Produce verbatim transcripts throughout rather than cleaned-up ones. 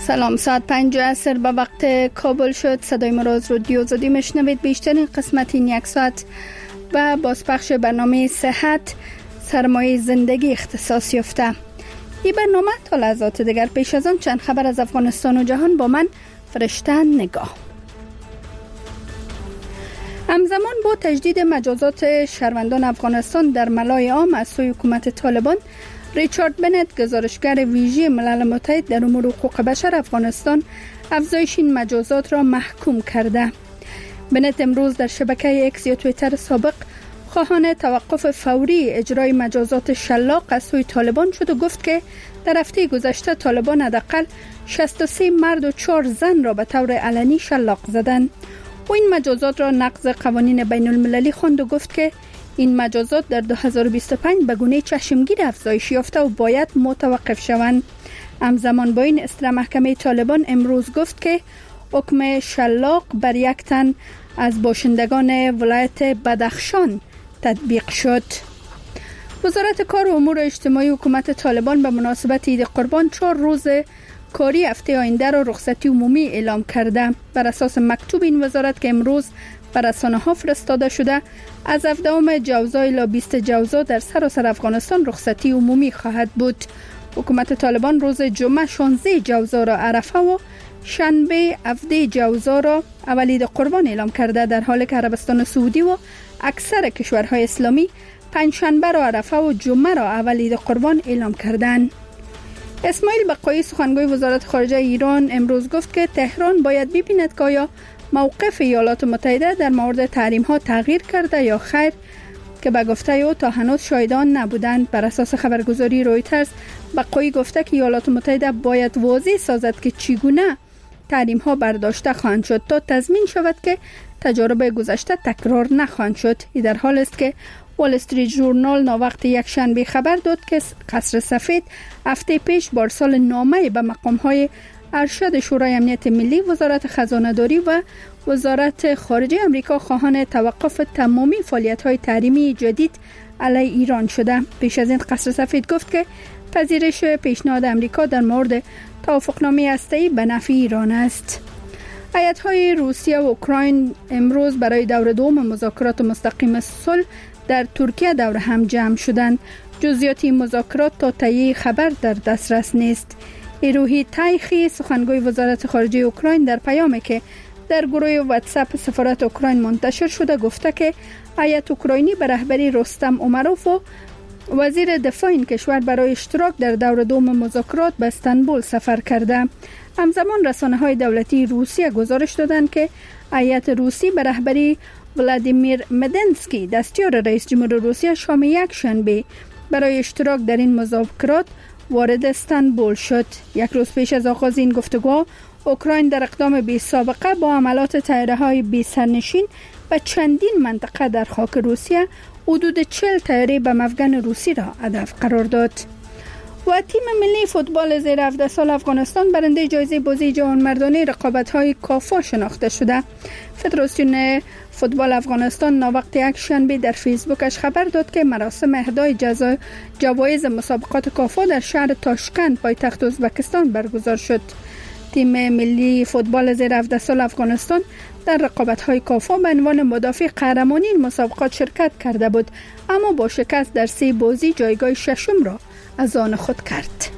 سلام، ساعت پنج عصر به وقت کابل شد. صدای ما را از رادیو آزادی میشنوید. بیشترین قسمت این یک ساعت و بازپخش برنامه صحت سرمایه زندگی اختصاص یافته. این برنامه تا لحظات دیگر. پیش از آن چند خبر از افغانستان و جهان با من فرشته نگاه. همزمان با تجدید مجازات شهروندان افغانستان در ملای عام از سوی حکومت طالبان، ریچارد بنت، گزارشگر ویژه ملل متحد در امور حقوق بشر افغانستان، افزایش این مجازات را محکوم کرده. بنت امروز در شبکه اکس یا توییتر سابق خواهان توقف فوری اجرای مجازات شلاق از سوی طالبان شد و گفت که در هفته گذشته طالبان حداقل شصت و سه مرد و چهار زن را به طور علنی شلاق زدند. و این مجازات را نقض قوانین بین المللی خواند و گفت که این مجازات در دو هزار و بیست و پنج به گونه چشمگیر افزایش یافته و باید متوقف شوند. همزمان با این اصلاح محکمه طالبان امروز گفت که حکم شلاق بر یک تن از باشندگان ولایت بدخشان تطبیق شد. وزارت کار و امور اجتماعی حکومت طالبان به مناسبت عید قربان چهار روز کاری هفته آینده را رخصتی عمومی اعلام کرده. بر اساس مکتوب این وزارت که امروز بر رسانه‌ها فرستاده شده، از هفدهم جوزا الی بیست جوزا در سراسر افغانستان رخصتی عمومی خواهد بود. حکومت طالبان روز جمعه شانزده جوزا را عرفه و شنبه هفده جوزا را اولید قربان اعلام کرده، در حالی که عربستان سعودی و اکثر کشورهای اسلامی پنجشنبه را عرفه و جمعه را اولید قربان اعلام کردند. اسماعیل بقایی، سخنگوی وزارت خارجه ایران، امروز گفت که تهران باید ببیند که آیا موقف ایالات متحده در مورد تحریم ها تغییر کرده یا خیر، که به گفته او تا هنوز شاهدان نبودند. بر اساس خبرگزاری رویترز، بقایی گفته که ایالات متحده باید واضح سازد که چگونه تحریم ها برداشته خواهند شد تا تضمین شود که تجارب گذشته تکرار نخواهند شد. این در حال است که وال استریت ژورنال ناوقت یک شنبه خبر داد که قصر سفید هفته پیش با ارسال نامه به مقام های ارشد شورای امنیت ملی، وزارت خزانه‌داری و وزارت خارجه امریکا خواهان توقف تمامی فعالیت‌های تحریمی جدید علیه ایران شده. پیش از این قصر سفید گفت که پذیرش پیشنهاد امریکا در مورد توافقنامه هسته‌ای به نفع ایران است. هیئت‌های روسیه و اوکراین امروز برای دور دوم مذاکرات مستقیم صلح در ترکیه دور هم جمع شدند. جزئیات این مذاکرات تا تهیه خبر در دسترس نیست. ایروهی تایخی، سخنگوی وزارت خارجه اوکراین، در پیامی که در گروه واتساپ سفارت اوکراین منتشر شده گفته که هیئت اوکراینی به رهبری رستم امروف و وزیر دفاع این کشور برای اشتراک در دور دوم مذاکرات به استانبول سفر کرده. همزمان رسانه‌های دولتی روسیه گزارش دادند که هیئت روسی به رهبری ولادیمیر مدنسکی، دستیار رئیس جمهور روسیه، شام یک شنبه برای اشتراک در این مذاکرات وارد استانبول شد. یک روز پیش از آغاز این گفتگو، اوکراین در اقدام بی سابقه با حملات طیاره‌های بی سرنشین به چندین منطقه در خاک روسیه حدود چهل طیاره به مفگن روسی را هدف قرار داد. و تیم ملی فوتبال زیر هفده سال افغانستان برنده جایزه بازی جوانمردانه رقابت‌های کافا شناخته شده. فدراسیون فوتبال افغانستان ناوقت یک شنبه در فیسبوکش خبر داد که مراسم اهدای جوایز مسابقات کافا در شهر تاشکند پایتخت ازبکستان برگزار شد. تیم ملی فوتبال زیر هفده سال افغانستان در رقابت‌های کافا به عنوان مدافع قهرمانی این مسابقات شرکت کرده بود، اما با شکست در سه بازی جایگاه ششم را از آن خود کرد.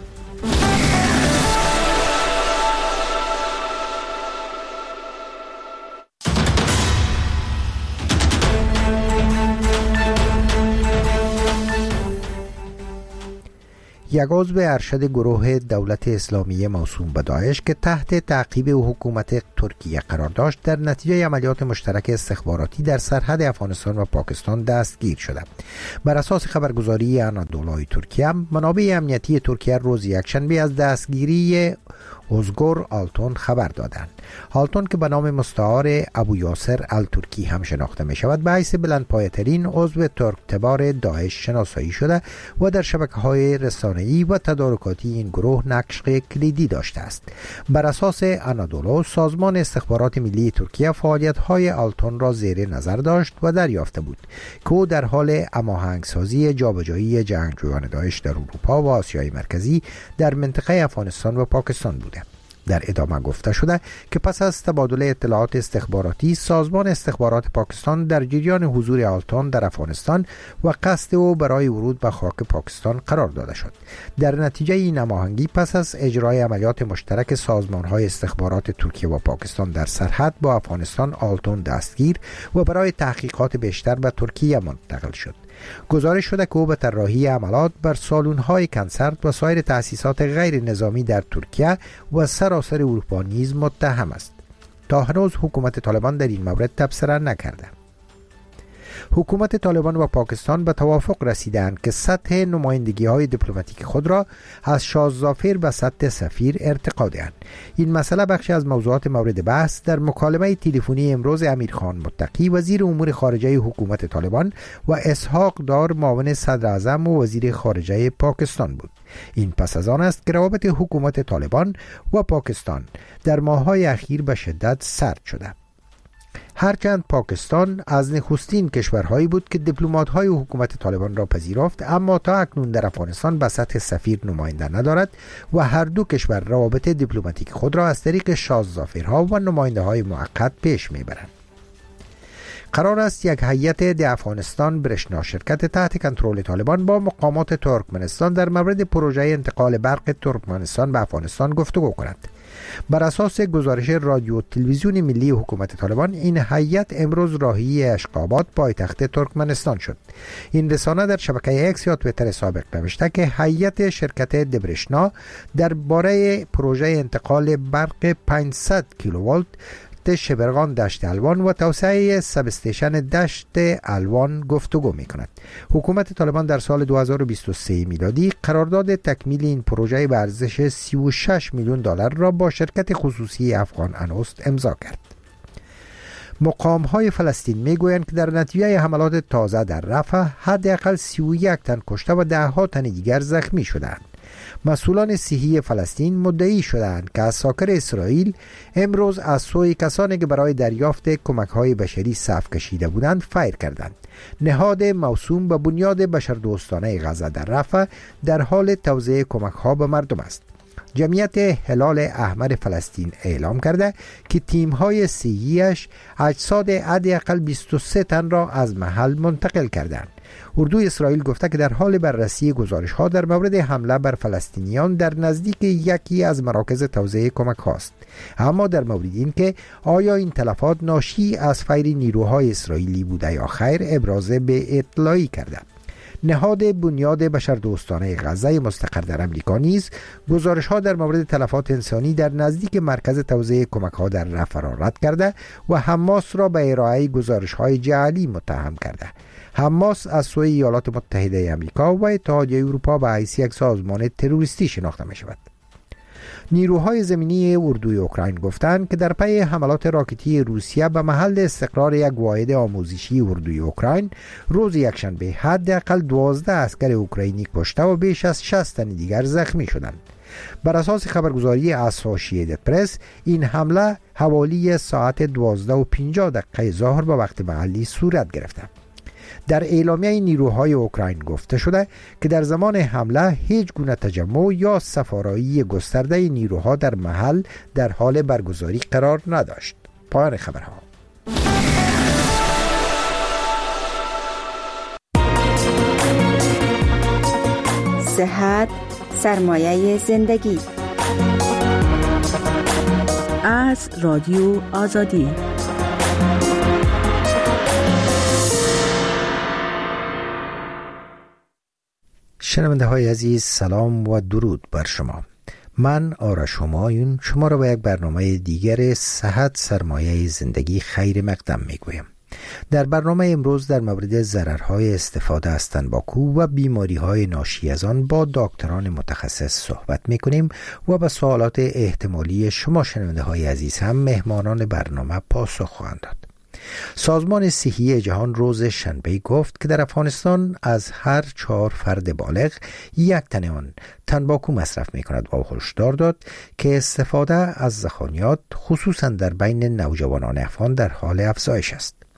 یک عضو ارشد گروه دولت اسلامی موسوم به داعش که تحت تعقیب حکومت ترکیه قرار داشت، در نتیجه عملیات مشترک استخباراتی در سرحد افغانستان و پاکستان دستگیر شده. بر اساس خبرگزاری آنادولوی ترکیه، منابع امنیتی ترکیه روز یکشنبه از دستگیری اوزگور آلتون خبر دادند. آلتون که به نام مستعار ابو یاسر الترکی هم شناخته می شود، به حیث بلندپایه‌ترین عضو ترکتبار داعش شناسایی شده و در شبکه‌های رسانه‌ای و تدارکاتی این گروه نقش کلیدی داشته است. بر اساس آنادولو، سازمان استخبارات ملی ترکیه فعالیت‌های آلتون را زیر نظر داشت و دریافته بود که او در حال هماهنگسازی جابجایی جنگجویان داعش در اروپا و آسیای مرکزی در منطقه افغانستان و پاکستان بوده. در ادامه گفته شده که پس از تبادل اطلاعات استخباراتی، سازمان استخبارات پاکستان در جریان حضور آلتان در افغانستان و قصد او برای ورود به خاک پاکستان قرار داده شد. در نتیجه این هماهنگی پس از اجرای عملیات مشترک سازمان‌های استخبارات ترکیه و پاکستان در سرحد با افغانستان، آلتون دستگیر و برای تحقیقات بیشتر به ترکیه منتقل شد. گزارش شده که او به طراحی حملات بر سالن‌های کنسرت و سایر تأسیسات غیر نظامی در ترکیه و سراسر اروپا نیز متهم است. تا هنوز حکومت طالبان در این مورد تبصره نکرده. حکومت طالبان و پاکستان به توافق رسیدند که سطح نمایندگی‌های دیپلماتیک خود را از شاه ظافر به سطح سفیر ارتقا دهند. این مسئله بخشی از موضوعات مورد بحث در مکالمه تلفنی امروز امیرخان متقی وزیر امور خارجه حکومت طالبان و اسحاق دار معاون صدر اعظم و وزیر خارجه پاکستان بود. این پس از آن است که روابط حکومت طالبان و پاکستان در ماه‌های اخیر به شدت سرد شده. هرچند پاکستان از نخستین کشورهایی بود که دیپلمات‌های حکومت طالبان را پذیرفت، اما تا اکنون در افغانستان به سطح سفیر نماینده ندارد و هر دو کشور روابط دیپلماتیک خود را از طریق شاه ظافرها و نماینده‌های موقت پیش می‌برند. قرار است یک هیئت در افغانستان برشنا شرکت تحت کنترل طالبان با مقامات ترکمنستان در مورد پروژه انتقال برق ترکمنستان به افغانستان گفتگو کند. بر اساس گزارش رادیو تلویزیون ملی حکومت طالبان، این هیئت امروز راهی اشقاباد پایتخت ترکمنستان شد. این رسانه در شبکه اکس یا توییتر سابق نوشته که هیئت شرکت دبرشنا درباره پروژه انتقال برق پانصد کیلووولت شبرغان دشت الوان و توسعه سب استیشن دشت الوان گفتگو می کند. حکومت طالبان در سال دو هزار و بیست و سه میلادی قرارداد تکمیل این پروژه به ارزش سی و شش میلیون دلار را با شرکت خصوصی افغان انوست امضا کرد. مقام های فلسطین می گویند که در نتیجه حملات تازه در رفح حداقل سی و یک تن کشته و ده ها تن دیگر زخمی شدند. مسئولان صحی فلسطین مدعی شدند که عساکر اسرائیل امروز از سوی کسانی که برای دریافت کمک‌های بشری صف کشیده بودند فیر کردند. نهاد موسوم به بنیاد بشردوستانه غزه در رفح در حال توزیع کمک‌ها به مردم است. جمعیت هلال احمر فلسطین اعلام کرده که تیم‌های صحی‌اش اجساد حداقل بیست و سه تن را از محل منتقل کردند. اردوی اسرائیل گفته که در حال بررسی گزارش‌ها در مورد حمله بر فلسطینیان در نزدیک یکی از مراکز توزیع کمک هاست، اما در مورد این که آیا این تلفات ناشی از فیر نیروهای اسرائیلی بوده یا خیر ابراز به اطلاعی کرده. نهاد بنیاد بشردوستانه غزه مستقر در امریکا نیز گزارش‌ها در مورد تلفات انسانی در نزدیک مرکز توزیع کمک‌ها در رفح را رد کرده و حماس را به ارائه گزارش‌های جعلی متهم کرده. حماس از سوی ایالات متحده آمریکا و اتحادیه اروپا به حیث یک سازمان تروریستی شناخته می شود. نیروهای زمینی اردوی اوکراین گفتند که در پی حملات راکتی روسیه به محل استقرار یک واحد آموزشی اردوی اوکراین روز یکشنبه حداقل دوازده عسکر اوکراینی کشته و بیش از شصت تن دیگر زخمی شدند. بر اساس خبرگزاری اسوسییتد پرس، این حمله حوالی ساعت دوازده و پنجاه دقیقه ظهر به وقت محلی صورت گرفته. در اعلامیه نیروهای اوکراین گفته شده که در زمان حمله هیچ گونه تجمع یا سفارایی گسترده نیروها در محل در حال برگزاری قرار نداشت. پایان خبرها. صحت سرمایه زندگی از رادیو آزادی. شنونده های عزیز، سلام و درود بر شما. من آرش همایون شما را به یک برنامه دیگر صحت سرمایه زندگی خیر مقدم می گویم. در برنامه امروز در مورد ضررهای استفاده از تنباکو و بیماری‌های ناشی از آن با دکتران متخصص صحبت می‌کنیم و به سوالات احتمالی شما شنونده های عزیز هم مهمانان برنامه پاسخ خواهند داد. سازمان صحی جهان روز شنبه گفت که در افغانستان از هر چهار فرد بالغ یک تن آن تنباکو مصرف می‌کند و هشدار داد که استفاده از زخانیات خصوصا در بین نوجوانان افغان در حال افزایش است.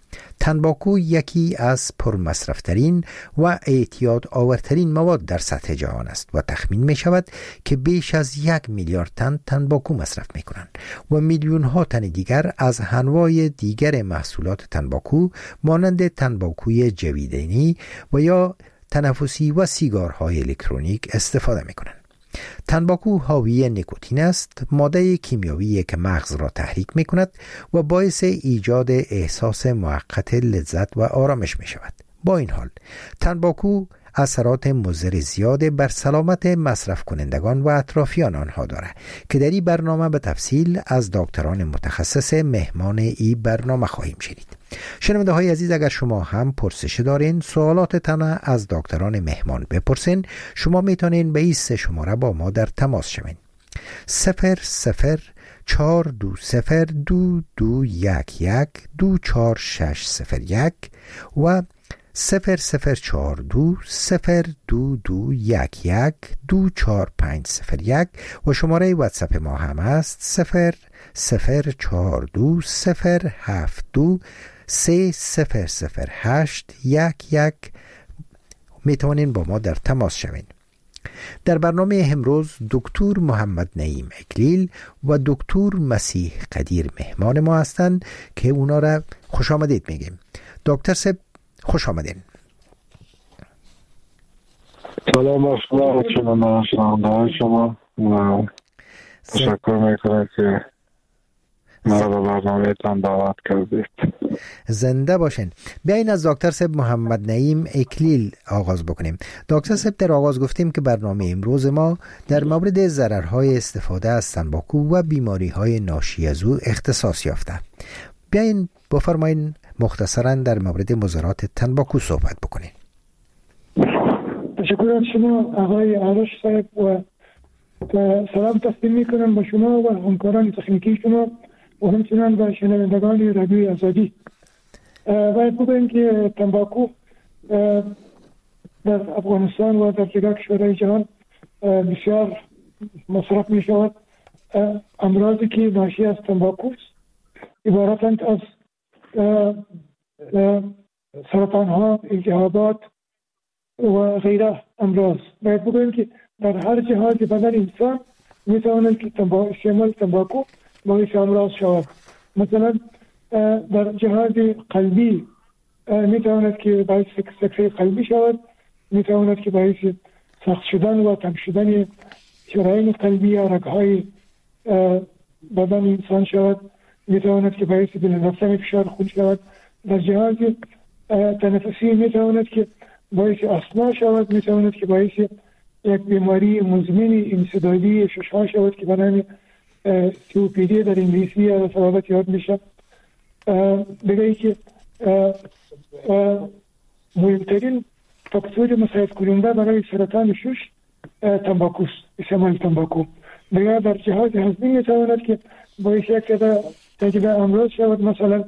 تنباکو یکی از پرمصرفترین و اعتیاد آورترین مواد در سطح جهان است و تخمین می شود که بیش از یک میلیارد تن تنباکو مصرف می کنند و میلیون ها تن دیگر از انواع دیگر محصولات تنباکو مانند تنباکوی جویدنی و یا تنفسی و سیگارهای الکترونیک استفاده می کنند. تنباکو حاوی نیکوتین است، ماده کیمیایی که مغز را تحریک می کند و باعث ایجاد احساس موقت لذت و آرامش می شود. با این حال تنباکو اثرات مضر زیاد بر سلامت مصرف کنندگان و اطرافیان آنها دارد که در این برنامه به تفصیل از دکتران متخصص مهمان این برنامه خواهیم شنید. شنونده های عزیز، اگر شما هم پرسش دارین، سوالات تنها از دکتران مهمان بپرسین، شما میتونین به این سه شماره با ما در تماس شوین: صفر صفر چهار دو صفر دو دو یک یک دو چهار شش صفر یک و صفر صفر چهار دو صفر دو دو یک یک دو چهار پنج صفر یک و شماره واتساپ ما هم است صفر صفر چهار دو صفر هفت دو سه صفر صفر هشت یک یک. می توانین با ما در تماس شوین. در برنامه امروز دکتر محمد نعیم اکلیل و دکتر مسیح قدیر مهمان ما هستند که اونا را خوش آمدید میگیم. دکتر صاحب خوش آمدین. سلام بر شما، شما شما شما و تشکر میکنم که مرا به برنامه تان دعوت کردید. زنده باشین. بیاین از دکتر صاحب محمد نعیم اکلیل آغاز بکنیم. دکتر صاحب در آغاز گفتیم که برنامه امروز ما در مورد ضررهای استفاده از تنباکو و بیماری‌های ناشی از او اختصاص یافته. بیاین بفرمایین مختصراً در مورد مضرات تنباکو صحبت بکنین. تشکر از شما آقای آرش صاحب و سلام تقدیم میکنم به شما و همکاران تکنیکی شما و همچنان به شنوندگان رادیوی آزادی. باید بگویم که تنباکو در افغانستان و در دیگر کشورهای جهان بسیار مصرف می شود. امراضی که ناشی از تنباکو عبارتند از سرطان ها، التهابات و غیره امراض. باید بگویم که در هر جهاز بدن انسان می تواند که استعمال تنباکو باعث امراض شود. مثلا در جهاز قلبی می تواند که باعث سکته قلبی شود، می تواند که باعث سخت شدن و تنگ شدن شرايين قلبی یا رگهای بدن انسان شود، می تواند که باعث بلند رفتن فشار خون شود. در جهاز تنفسی می تواند که باعث آسما شود، می تواند که باعث یک بیماری مزمن انسدادی ششها شود که به نام سی او پی دی در انگلیسی یا صوابت یاد میشه. بگه که مهمترین فاکتور مساعد کننده برای سرطان شش تنباکوست، استعمال تنباکو. بگه در جهاز هضمی می تواند که باعث یک تجربه امراض شود، مثلا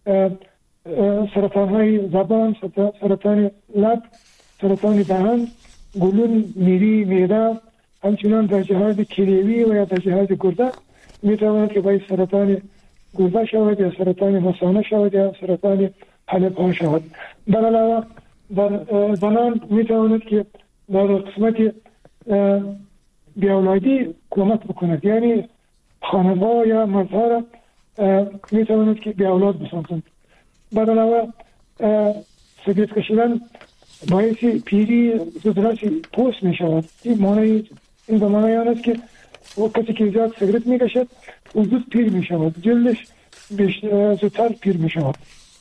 سرطان های زبان، سرطان لب، سرطان دهان، گلون، میری، معده. همچنان در جهاز کلیوی و یا در جهاز گرده می تواند که باعث سرطان گرده شود یا سرطان مثانه شود یا سرطان حلق ها شود. در علاوه در زنان می تواند که در قسمت بیاولادی کمک بکند، یعنی خانم‌ها یا مردها را می تواند که بیاولاد بسازند. در علاوه سفید کشیدن باعث پیری زودرس پوست می شود. این معنی این به معنی آن است که کسی که زیاد سیگرت می کشد او زود پیر می شود، جلدش زودتر پیر می شود.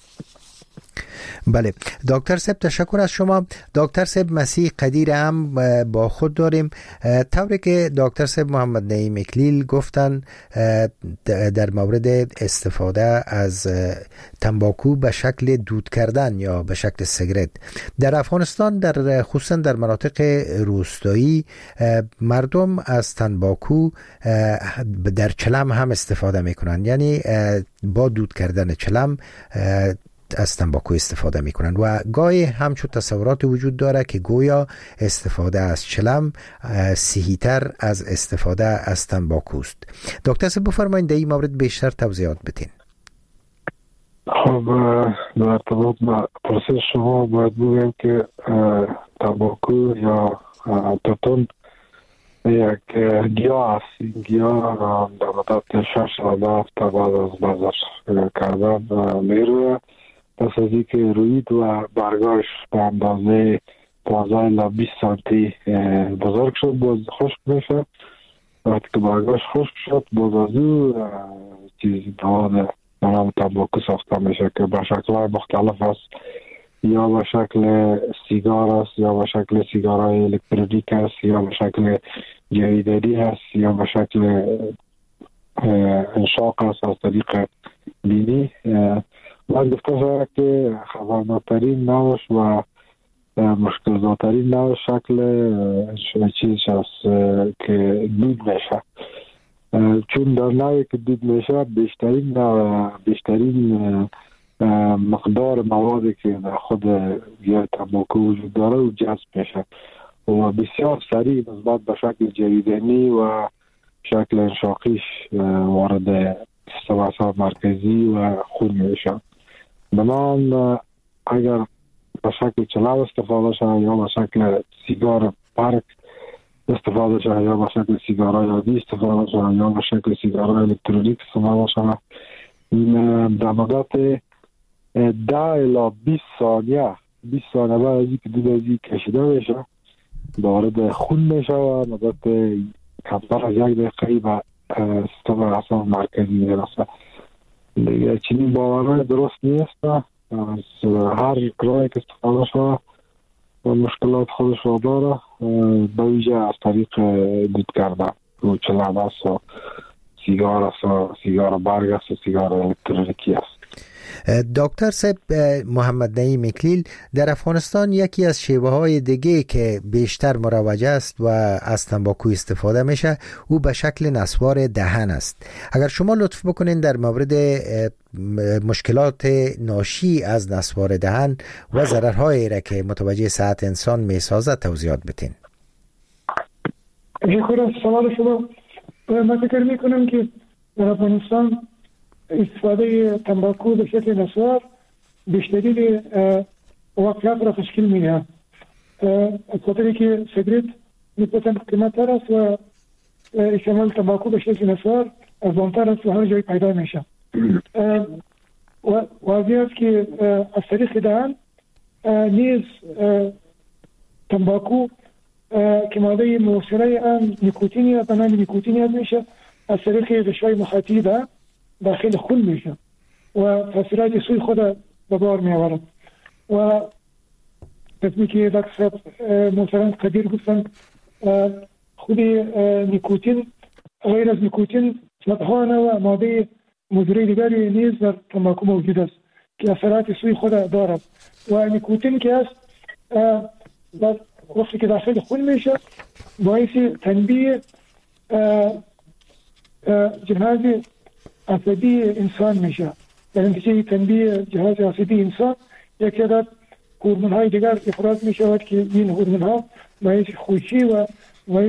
بله دکتر صاحب تشکر از شما. دکتر صاحب مسیح قدیر هم با خود داریم. طوری که دکتر صاحب محمد نعیم اکلیل گفتن در مورد استفاده از تنباکو به شکل دود کردن یا به شکل سیگرت در افغانستان، در خصوصا در مناطق روستایی، مردم از تنباکو در چلم هم استفاده میکنن، یعنی با دود کردن چلم از تنباکو استفاده میکنن و گاهی همچون تصورات وجود داره که گویا استفاده از چلم صحیح‌تر از استفاده از تنباکو است. دکتر صاحب بفرمایید در این مورد بیشتر توضیحات بدین. خب در ارتباط با پرسش شما باید بگم که تنباکو یا توتون یک گیاه است. این گیاه در مدت شش تا هفت تا بعد از بازار کردن میروه. پس از اینکه روید و برگاش به اندازه پانزده الی بیست سانتی بزرگ شد باز خشک میشه. وقتی که برگاش خشک شد باز از او چیزی مواد نام تنباکو ساخته میشه که به شکل‌های مختلف است. یا به شکل سیگار است، یا به شکل سیگارهای الکترونیک است، یا به شکل جویدری است، یا به شکل انشاق است از طریق بینی. من گفته شده که خطرناکترین نوش و مشکل زاترین نوش شکل چیز است که دود میشه. چون در نوعی که دود میشه بیشترین بیشترین مقدار موادی که در خود گیاه تنباکو وجود داره و جذب میشه و بسیار سریع نسبت به شکل جویدنی و شکل انشاقیش وارد سیستم اعصاب مرکزی و خون میشه. بنابراین اگر به شکل چلو استفاده شده یا به شکل سیگار پرک استفاده شده یا به شکل سیگارهای عادی استفاده شده یا به شکل سیگارهای الکترونیک استفاده شده، این در مدت ده الی بیست ثانیه بیست ثانیه بعد از اینکه دود از این کشیده میشه وارد خون میشه و مدت کمتر از یک دقیقه به سیستم اعصاب مرکزی میرسه. دیگه چنین باورهای درست نیست. از هر راهی که استفاده شده و مشکلات خودش را داره، به ویژه از طریق دود کردن و چلم است و سیگار است و سیگار برگ است و سیگار الکترونیکی است. دکتر صاحب، محمد نعیم اکلیل، در افغانستان یکی از شیوه های دیگه که بیشتر مروج است و از تنباکو استفاده میشه او به شکل نسوار دهن است. اگر شما لطف بکنین در مورد مشکلات ناشی از نسوار دهن و ضررهایی را که متوجه صحت انسان میسازد توضیحات بدین. شکر سوال شما. من فکر میکنم که در افغانستان استفاده تنباکو به شکل نسوار بیشترین واقعیت را تشکیل می‌دهد. از خاطری که سیگارت نسبتاً قیمت‌تر است و استعمال تنباکو به شکل نسوار ارزان‌تر است و هر جای پیدا میشه. واضح است که از طریق دهن نیز تنباکو که ماده موثره آن نیکوتینی و بنام نیکوتینی هست میشه از طریق غشای مخاطی ده داخل خون میشه و تاثیرات سوی خود به بار می آورد. و قسمی که دکتر محترم قدیر گفتن خود نیکوتین غیر از نیکوتین صدها نوع ماده مضر دیگری نیز در تنباکو موجود است که اثرات سوی خود دارد. و نیکوتین که است وقتی که داخل خون میشه باعث تنبیه جهاز عصبی انسان میشه. در نتیجه تنبیه جهاز عصبی انسان یک عدد هورمون های دیگر افراز میشود که این هورمون ها باعث خوشی و باعث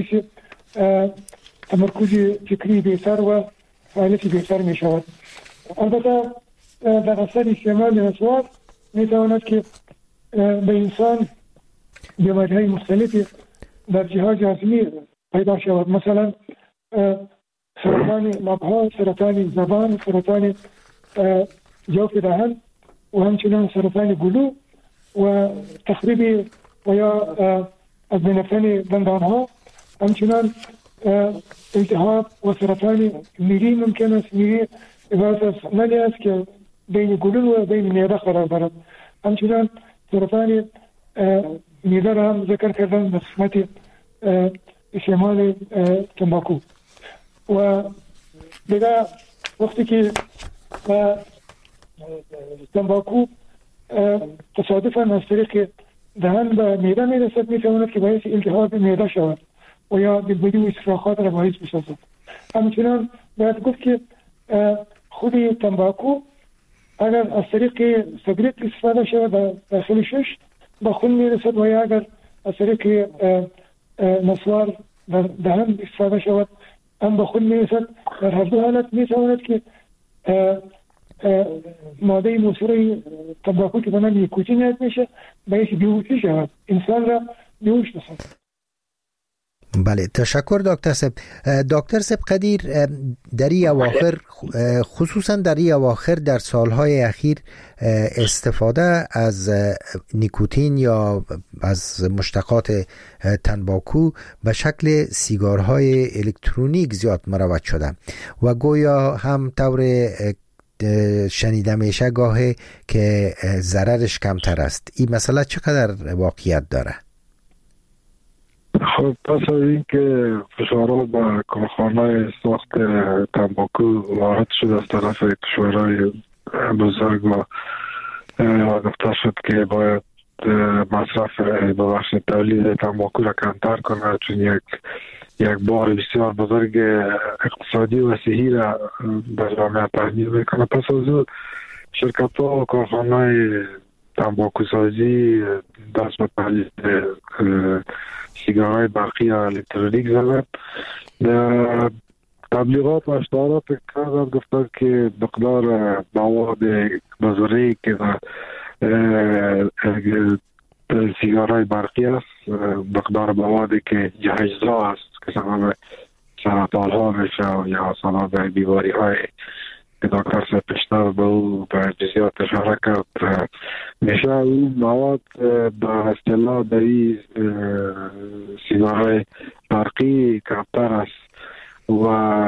تمرکز فکری بهتر و فعالیت بهتر میشود. البته در اثر استعمال نسوار میتواند که به انسان بیماری های مختلفی در جهاز هضمی پیدا شود، مثلا سرطان لبها، سرطان زبان، سرطان جوف دهن و همچنین سرطان گلو و تخریب و یا از بین رفتن دندان ها، همچنین التهاب و سرطان میری ممکن است. میری عبارت از نلی است که بین گلو و بین معده قرار دارد. همچنین سرطان معده را هم ذکر کردن به قسمت استعمال تنباکو. و دیگه وقتی که تنباکو تصادفاً از طریق دهن به معده میرسد میتواند که باعث التهاب معده شود و یا دلبری و استفراغات را باعث بسازد. همچنین باید گفت که خود تنباکو اگر از طریق سیگارت استفاده شود داخل شش به خون میرسد و یا اگر از طریق نسوار در دهن استفاده شود هم به خون میرسد. در هر دو حالت میتواند که ماده مصره تنباکو که به نام نیکوتین یاد میشه باعث بیهوشی شود، انسان را بیهوش بسازد. بله، تشکر دکتر صاحب. دکتر صاحب قدیر، در این اواخر خصوصا در این اواخر در سالهای اخیر استفاده از نیکوتین یا از مشتقات تنباکو به شکل سیگارهای الکترونیک زیاد مروج شده و گویا هم طور شنیده میشه گاهی که ضررش کمتر است. این مسئله چقدر واقعیت داره؟ خب پس از اینکه فشارات به کارخانه ساخت تنباکو وارد شد از طرف کشورهای بزرگ و گفته شد که باید مصرف ببخش تولید تنباکو را کمتر کنه، چون یک یک بار بسیار بزرگ اقتصادی و صحی را به جامعه تحمیل میکنه. پس از اون شرکت ها و کارخانه تنباکو سازی دست به تولید سیگارهای برقی یا الکترونیک زدن. تبلیغات و اشتهارات کردن، گفتن که مقدار مواد مضری که سیگارهای برقی است، مقدار موادی که جهشزا است که سبب سرطان ها میشه یا سبب بیماری های که دکتر صاحب پیشتر به او به جزئیات اشاره کرد میشه، اون مواد به اصطلاح در این سیگارهای برقی کمتر است و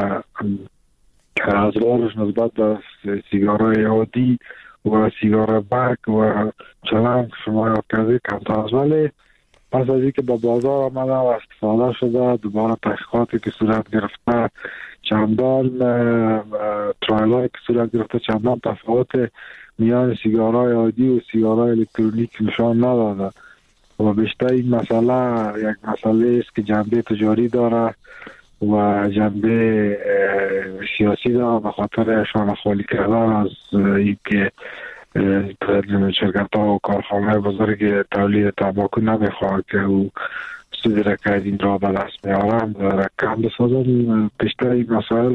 اضرارش نسبت به سیگارهای عادی و سیگار برق و چلنگ شما یاد کردید کمتر است. ولی پس از اینکه به بازار آمده و استفاده شده، دوباره تحقیقاتی که صورت گرفته، چندان ترایل هایی که صورت گرفته، چندان تفاوت میان سیگارهای عادی و سیگارهای الکترونیک نشان نداده و بیشتر این مسئله یک مسئله است که جنبه تجاری داره و جنبه سیاسی داره، به خاطر شانه خالی کردن از اینکه شرکت ها و کارخانه بزرگ تولید تنباکو نمیخواد که او سودی را که این را به دست میارند را کم بسازن. بیشتر این مسائل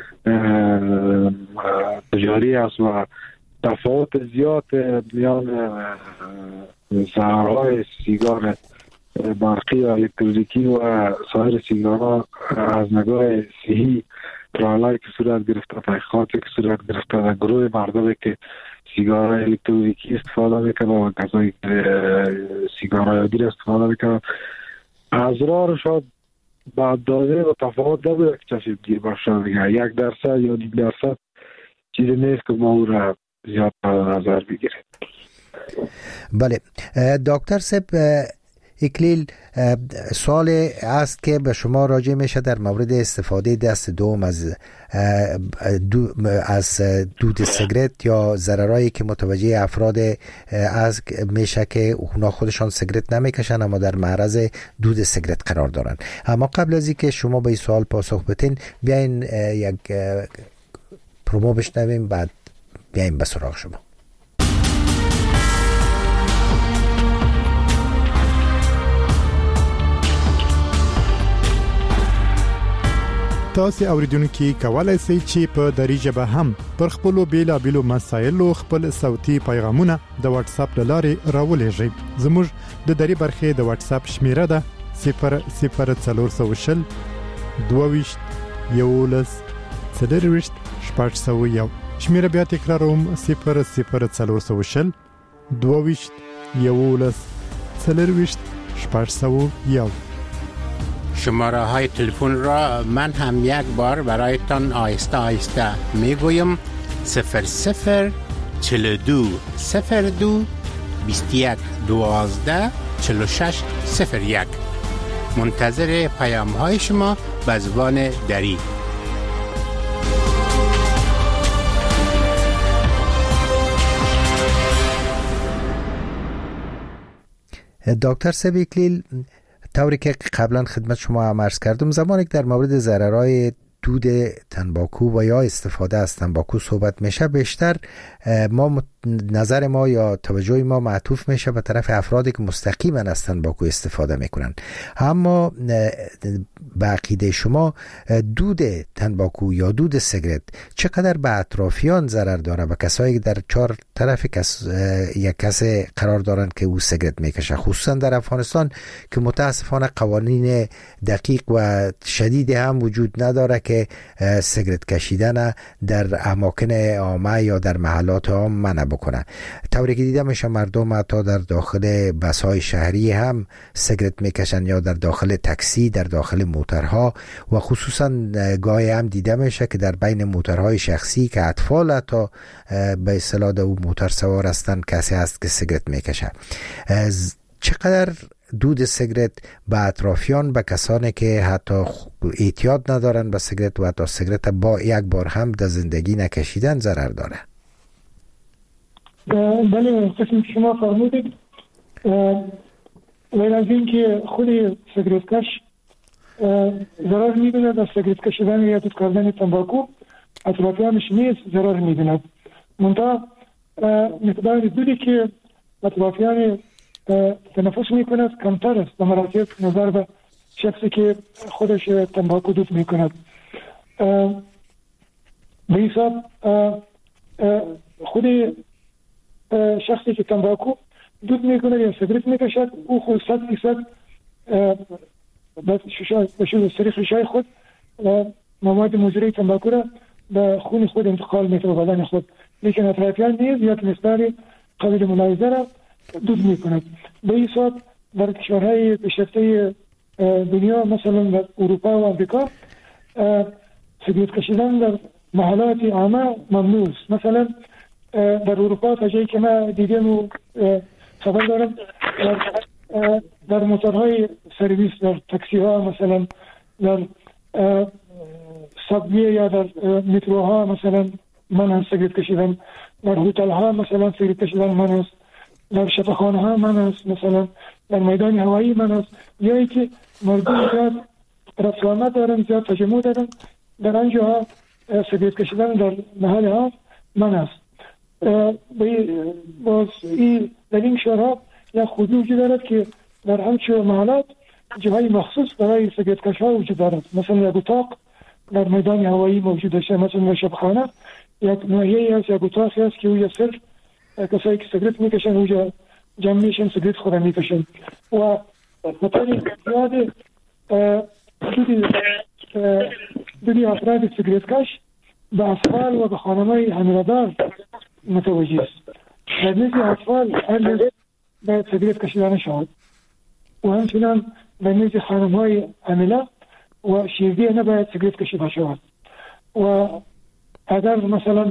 تجاری است و تفاوت زیاد میان ضررهای سیگار برقی و الکترونیکی و سایر سیگارها از نگاه صحی ترایل‌هایی که صورت گرفته، تحقیقاتی که صورت گرفته در گروه مردمی که سیگارهای الکترونیکی استفاده میکنه و کسایی که سیگارهای عادی استفاده میکنه، اضرار شاید به اندازه و تفاوت نبوده که چشم گیر باشه دیگه. یک درصد یا نیم درصد چیزی نیست که ما او را زیاد نظر بگیریم. بله دکتر صاحب اکلیل، سوال است که به شما راجع میشه در مورد استفاده دست دوم از دو از دود سیگرت یا ضررایی که متوجه افراد از میشه که اونا خودشان سیگرت نمیکشن اما در معرض دود سیگرت قرار دارن. اما قبل از اینکه شما به این سوال پاسخ بدین، بیاین یک پرومو بشنویم، بعد بیاین به سراغ شما. تاسو اوریدونکو کولای شئ چې په دری ژبه هم پر خپل بیلابیلو مسایلو خپل صوتي پیغامونه د واتس اپ لارې راولېږئ. زموږ د دری برخې د واتس اپ شمیره ده صفر صفر څلور سوه شل دوه یولس څلرویشت شپږ سوه یو. شمیره بیا تکراروم، صفر صفر څلور سوه شل دوه یولس څلرویشت شپږ سوه یو. شماره های تلفن را من هم یک بار برایتان آهسته آهسته میگویم: صفر صفر چل دو صفر دو بیست یک دوازده چل و شش صفر یک. منتظر پیام های شما به زبان دری. دکتر صاحب اکلیل، طوری که قبلا خدمت شما هم عرض کردم، زمانی که در مورد ضررهای دود تنباکو و یا استفاده از تنباکو صحبت میشه، بیشتر ما نظر ما یا توجه ما معطوف میشه به طرف افرادی که مستقیما از تنباکو استفاده میکنن. اما به عقیده شما دود تنباکو یا دود سیگرت چقدر به اطرافیان ضرر داره، به کسایی که در چهار طرف کس یک کس قرار دارن که او سیگرت میکشه، خصوصا در افغانستان که متاسفانه قوانین دقیق و شدید هم وجود نداره که سیگرت کشیدن در اماکن عامه یا در محلات عام منع بکنه. طوری که دیده میشه مردم حتی در داخل بس‌های شهری هم سیگرت میکشن یا در داخل تاکسی، در داخل موترها، و خصوصا گاهی هم دیده میشه که در بین موترهای شخصی که اطفال حتی به اصطلاح در اون موتر سوار هستن کسی هست که سیگرت میکشه. چقدر دود سیگرت به اطرافیان، به کسانی که حتی اعتیاد ندارن به سیگرت و حتی سیگرت با یک بار هم در زندگی نکشیدن ضرر داره؟ بله، قسمی که شما فرمودید، غیر از این که خود سیگرت کش ضرر می‌بیند از سیگرت کشیدن یا دود کردن تنباکو، اطرافیانش نیز ضرر می‌بیند. منتها مقدار دودی که اطرافیان تنفس می‌کند کمتر است به مراتب نظر به شخصی که خودش تنباکو دود می‌کند. به حساب خود شخصی که تنباکو دود می‌کند یا سیگرت می‌کشد، او خود صد فیصد به سری خشای خود مواد مضر تنباکو را به خون خود انتقال می‌کنه به بدن خود، لیکن اطرافیان نیز یک مقدار قابل ملاحظه را دود می‌کند. به این حساب در کشورهای پیشرفته دنیا مثلا در اروپا و آمریکا سیگرت کشیدن در محلات عامه ممنوع است. مثلا در اروپا تا جایی که من دیدم و خبر دارم در موتورهای سرویس، در تاکسی ها، مثلا در سابوی یا در متروها مثلا من است سیگرت کشیدن، در هتل ها مثلا سیگرت کشیدن من است، در شفاخانه ها من است، مثلا در میدان هوایی من است، یا که مردم زیاد رفت دارن، زیاد تجمع دارن، در آنجا ها سیگرت کشیدن در محل ها من است. باز این در این شهرها یک خودی وجود دارد که در همچه محلات جاهای مخصوص برای سیگرت کش ها وجود دارد. مثلا یک اتاق در میدان هوایی موجود داشته، مثلا در شبخانه یک ناحیه‌ای هست، یک اتاقی هست که اوجا صرف کسایی که سیگرت میکشن اوجا جمع میشن سیگرت خود میکشن و مطمئن زیاد دوی افراد سیگرت کش به اطفال و به خانم‌های حامله‌دار متوجه است. در نزد اطفال هر باید سیگرت کشیدن شود و همچنان در نزد خانم‌های حامله و شیردی نباید سیگرت کشیده شود. و اگر مثلا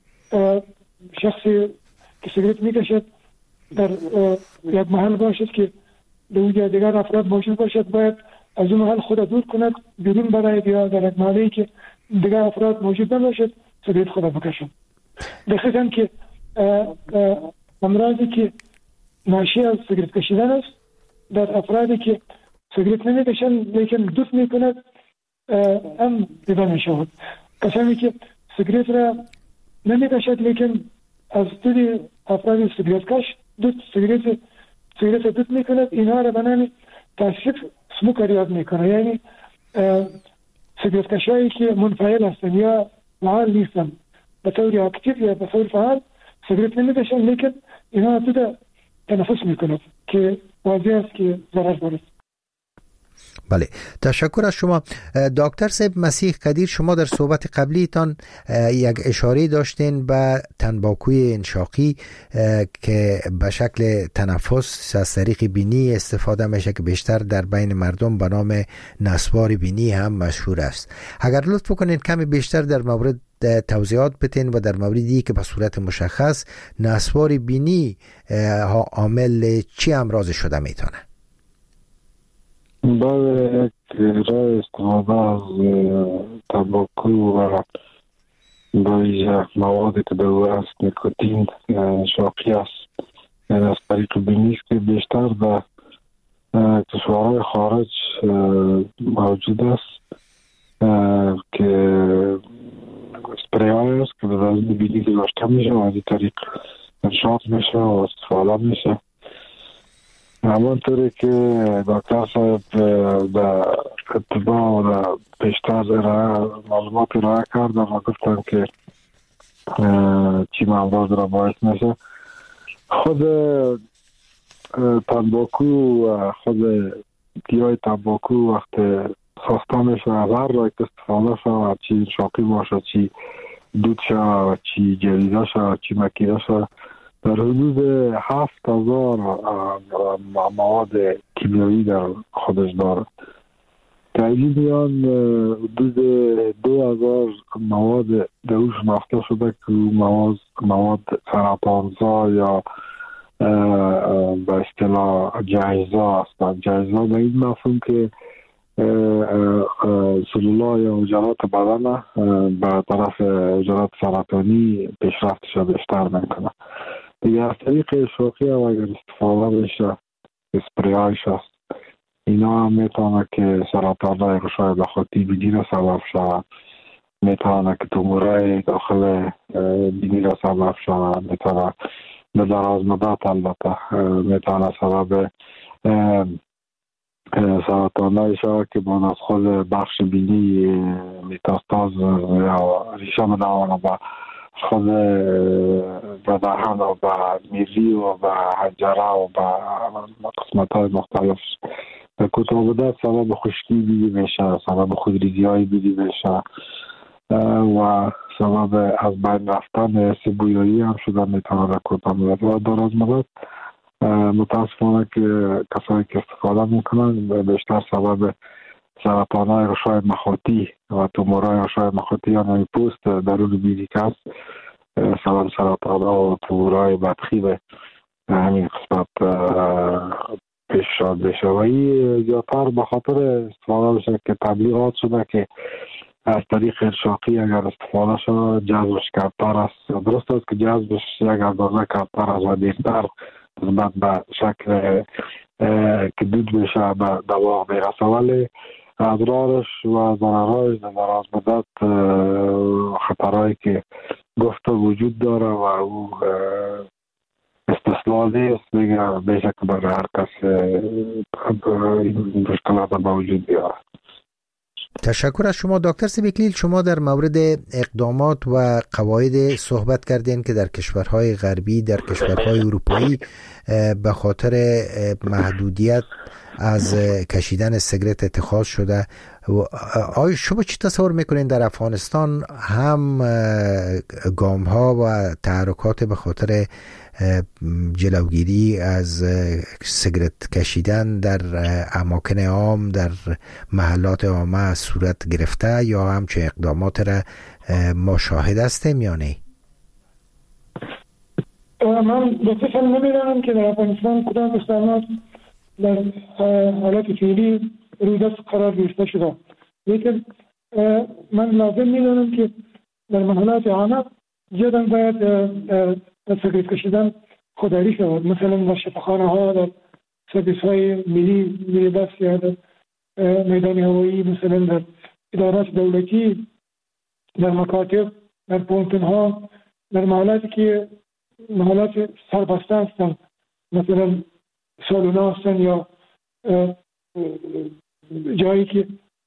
شخصی که سیگرت میکشد در یک محل باشد که در اونجا دیگر افراد موجود باشد، باید از اون محل خود دور کند، بیرون برای یا در یک محلی که دیگر افراد موجود نباشد سیگرت خود بکشد. بخاطر که امراضی که ناشی از سیگرت کشیدن است در افرادی که سیگرت نمیکشند لیکن دود میکند هم دیده میشود. کسانی که سیگرت را نمیکشد لیکن از دود افراد سیگرت کش دود سیگرت سیگرت دود میکند، اینها را به نام پاسیو اسموکر یاد میکنه، یعنی سیگرت کشایی که منفعل هستند یا فعال نیستند، به طور اکتیو یا به طور فعال سیگرت نمیکشند لیکن اینها دود تنفس میکند که واضح است که ضرر دارد. بله، تشکر از شما دکتر صاحب. مسیح قدیر، شما در صحبت قبلیتان یک اشاره داشتین به تنباکوی انشاقی که به شکل تنفس از طریق بینی استفاده میشه که بیشتر در بین مردم به نام نسوار بینی هم مشهور است. اگر لطف کنین کمی بیشتر در مورد توضیحات بتین و در موردی که به صورت مشخص نسوار بینی ها عامل چی امراض شده میتونه؟ برای یک راه استفاده از تنباکو و برای موادی که در است نیکوتین شاقی است، یعنی از طریق بینی است که بیشتر در کشورهای خارج موجود است که از این طریق انشاط میشه و استفاده میشه. همانطوری که دکتر صاحب در اتباع و پیشتر معلومات ارائه کردن و گفتن که چی امراض را باعث میشه. خود تنباکو و خود گیاه تنباکو وقت ساخته میشه از هر راه که استفاده شود، چی شاقی باشه، چی دود شود، چی جریده شود، چی مکیده شود، در حدود هفت هزار مواد کیمیایی در خودش داره. تایید میان حدود دو هزار مواد در او شناخته شده که مواد مواد سرطانزا یا به اصطلاح جایزا هستند. جایزا به این مفهوم که سلولای یا حجرات بدن به طرف حجرات سرطانی پیشرفتش را بیشتر میکنه. دیگه از طریق شوخی هم اگر استفاده بشه، اسپریایش هست، اینا هم میتونه که سرطانهای غشای داخلی بینی را سبب شود، میتونه که تومورای داخل بینی را سبب شود، میتونه به دراز مدت البته میتونه سبب سرطانهای شود که بعد از خود بخش بینی میتاستاز یا ریشه بدونه به خود به دهن و به میری و به حنجره و به قسمت های مختلف به کوتاه مدت سبب خشکی بیدی میشه، سبب خودریزی های بیدی میشه و سبب از بین رفتن سیبویایی هم شده میتونه به کوتاه مدت و دراز مدت. متاسفانه که کسایی که استفاده میکنن بیشتر سبب سرطانهای غشای مخاطی و تومورهای غشای مخاطی یا نوی پوست درون بینی که هست سبب سرطانها و تومورهای بدخی به همین قسمت پیش شاد بشه و این زیادتر به خاطر استفاده بشه که تبلیغات شده که از طریق ارشاقی اگر استفاده شده جذبش کمتر است. درست است که جذبش یک اندازه کمتر است و دیرتر نسبت به شکل که دود بشه به دواغ میرسه، ولی اضرارش و ضررهایش در دراز مدت خطرهایی که گفته وجود داره و او استثناء نیست دیگه بیشه که برای هر کس این مشکلات با وجود بیاره. تشکر از شما دکتر سیبیکلیل. شما در مورد اقدامات و قواعد صحبت کردین که در کشورهای غربی، در کشورهای اروپایی به خاطر محدودیت از کشیدن سیگرت اتخاذ شده. آیا شما چی تصور میکنین در افغانستان هم گام ها و تحرکات به خاطر جلوگیری از سیگرت کشیدن در اماکن عام، در محلات عامه صورت گرفته یا هم چه اقدامات را ما شاهد هستیم یا نه؟ من بسیار نمیدانم که در افغانستان کدام اقدامات در حالت فعلی روی دست قرار گرفته شده، لیکن من لازم میدانم که در محلات عامه جدا باید سیگرت کشیدن خودداری شود. مثلا در شفاخانه ها، در سرویس های ملی ملی بس یا در میدان هوایی، مثلا در ادارات دولتی، در مکاتب، در پونتن ها، در محلاتی که محلات سربسته هستند، مثلا سالونا هستند یا جایی که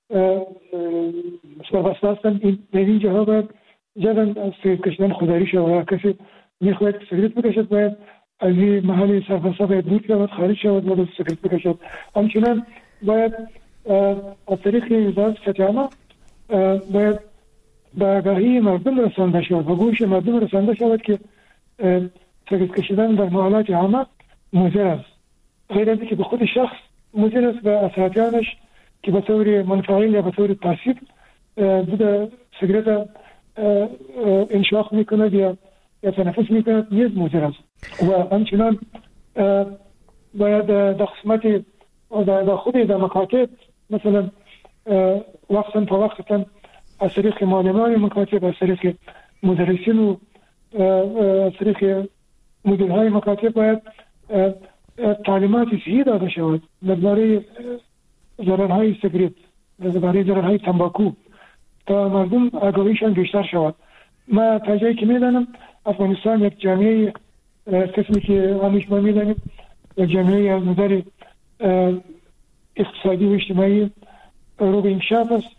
سربسته هستند، این این جاها باید جدا از سیگرت کشیدن خودداری شود. کسی میخواهد که سیگرت بکشد باید از این محل سربسته باید دور شود، خارج شود و سیگرت بکشد. همچنان باید از طریق وزارت صحت عامه باید به آگاهی مردم رسانده شود، به گوش مردم رسانده شود که سیگرت کشیدن در محلات عامه مضر است. غیر از اینکه به خود شخص مضر است و اطرافیانش که به طور منفعل یا به طور پاسیو دود سیگرت انشاق میکند یا یا تنفس میکند نیز مضر است. و همچنان باید در قسمت در خود در مکاتب مثلا وقتا تا وقتا از طریق معلمان مکاتب، از طریق مدرسین و از طریق مدیرهای مکاتب باید تعلیمات صحیح داده شود درباره ضررهای سیگرت، درباره ضررهای تنباکو تا مردم آگاهیشان بیشتر شود. ما تا جایی که میدانم افغانستان یک جامعه قسمی که همیشه ما میدانیم یک جامعه از نظر اقتصادی و اجتماعی رو به انکشاف است،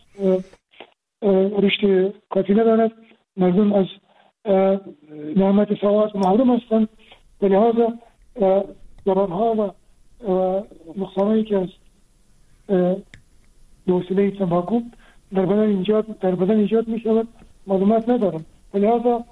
رشد کافی ندارد، مردم از نعمت سواد محروم هستند و لحاظا ضررها و نقصانهایی که از به وسیله تنباکو در بدن ایجاد در بدن ایجاد می شود معلومات ندارم و لحاظا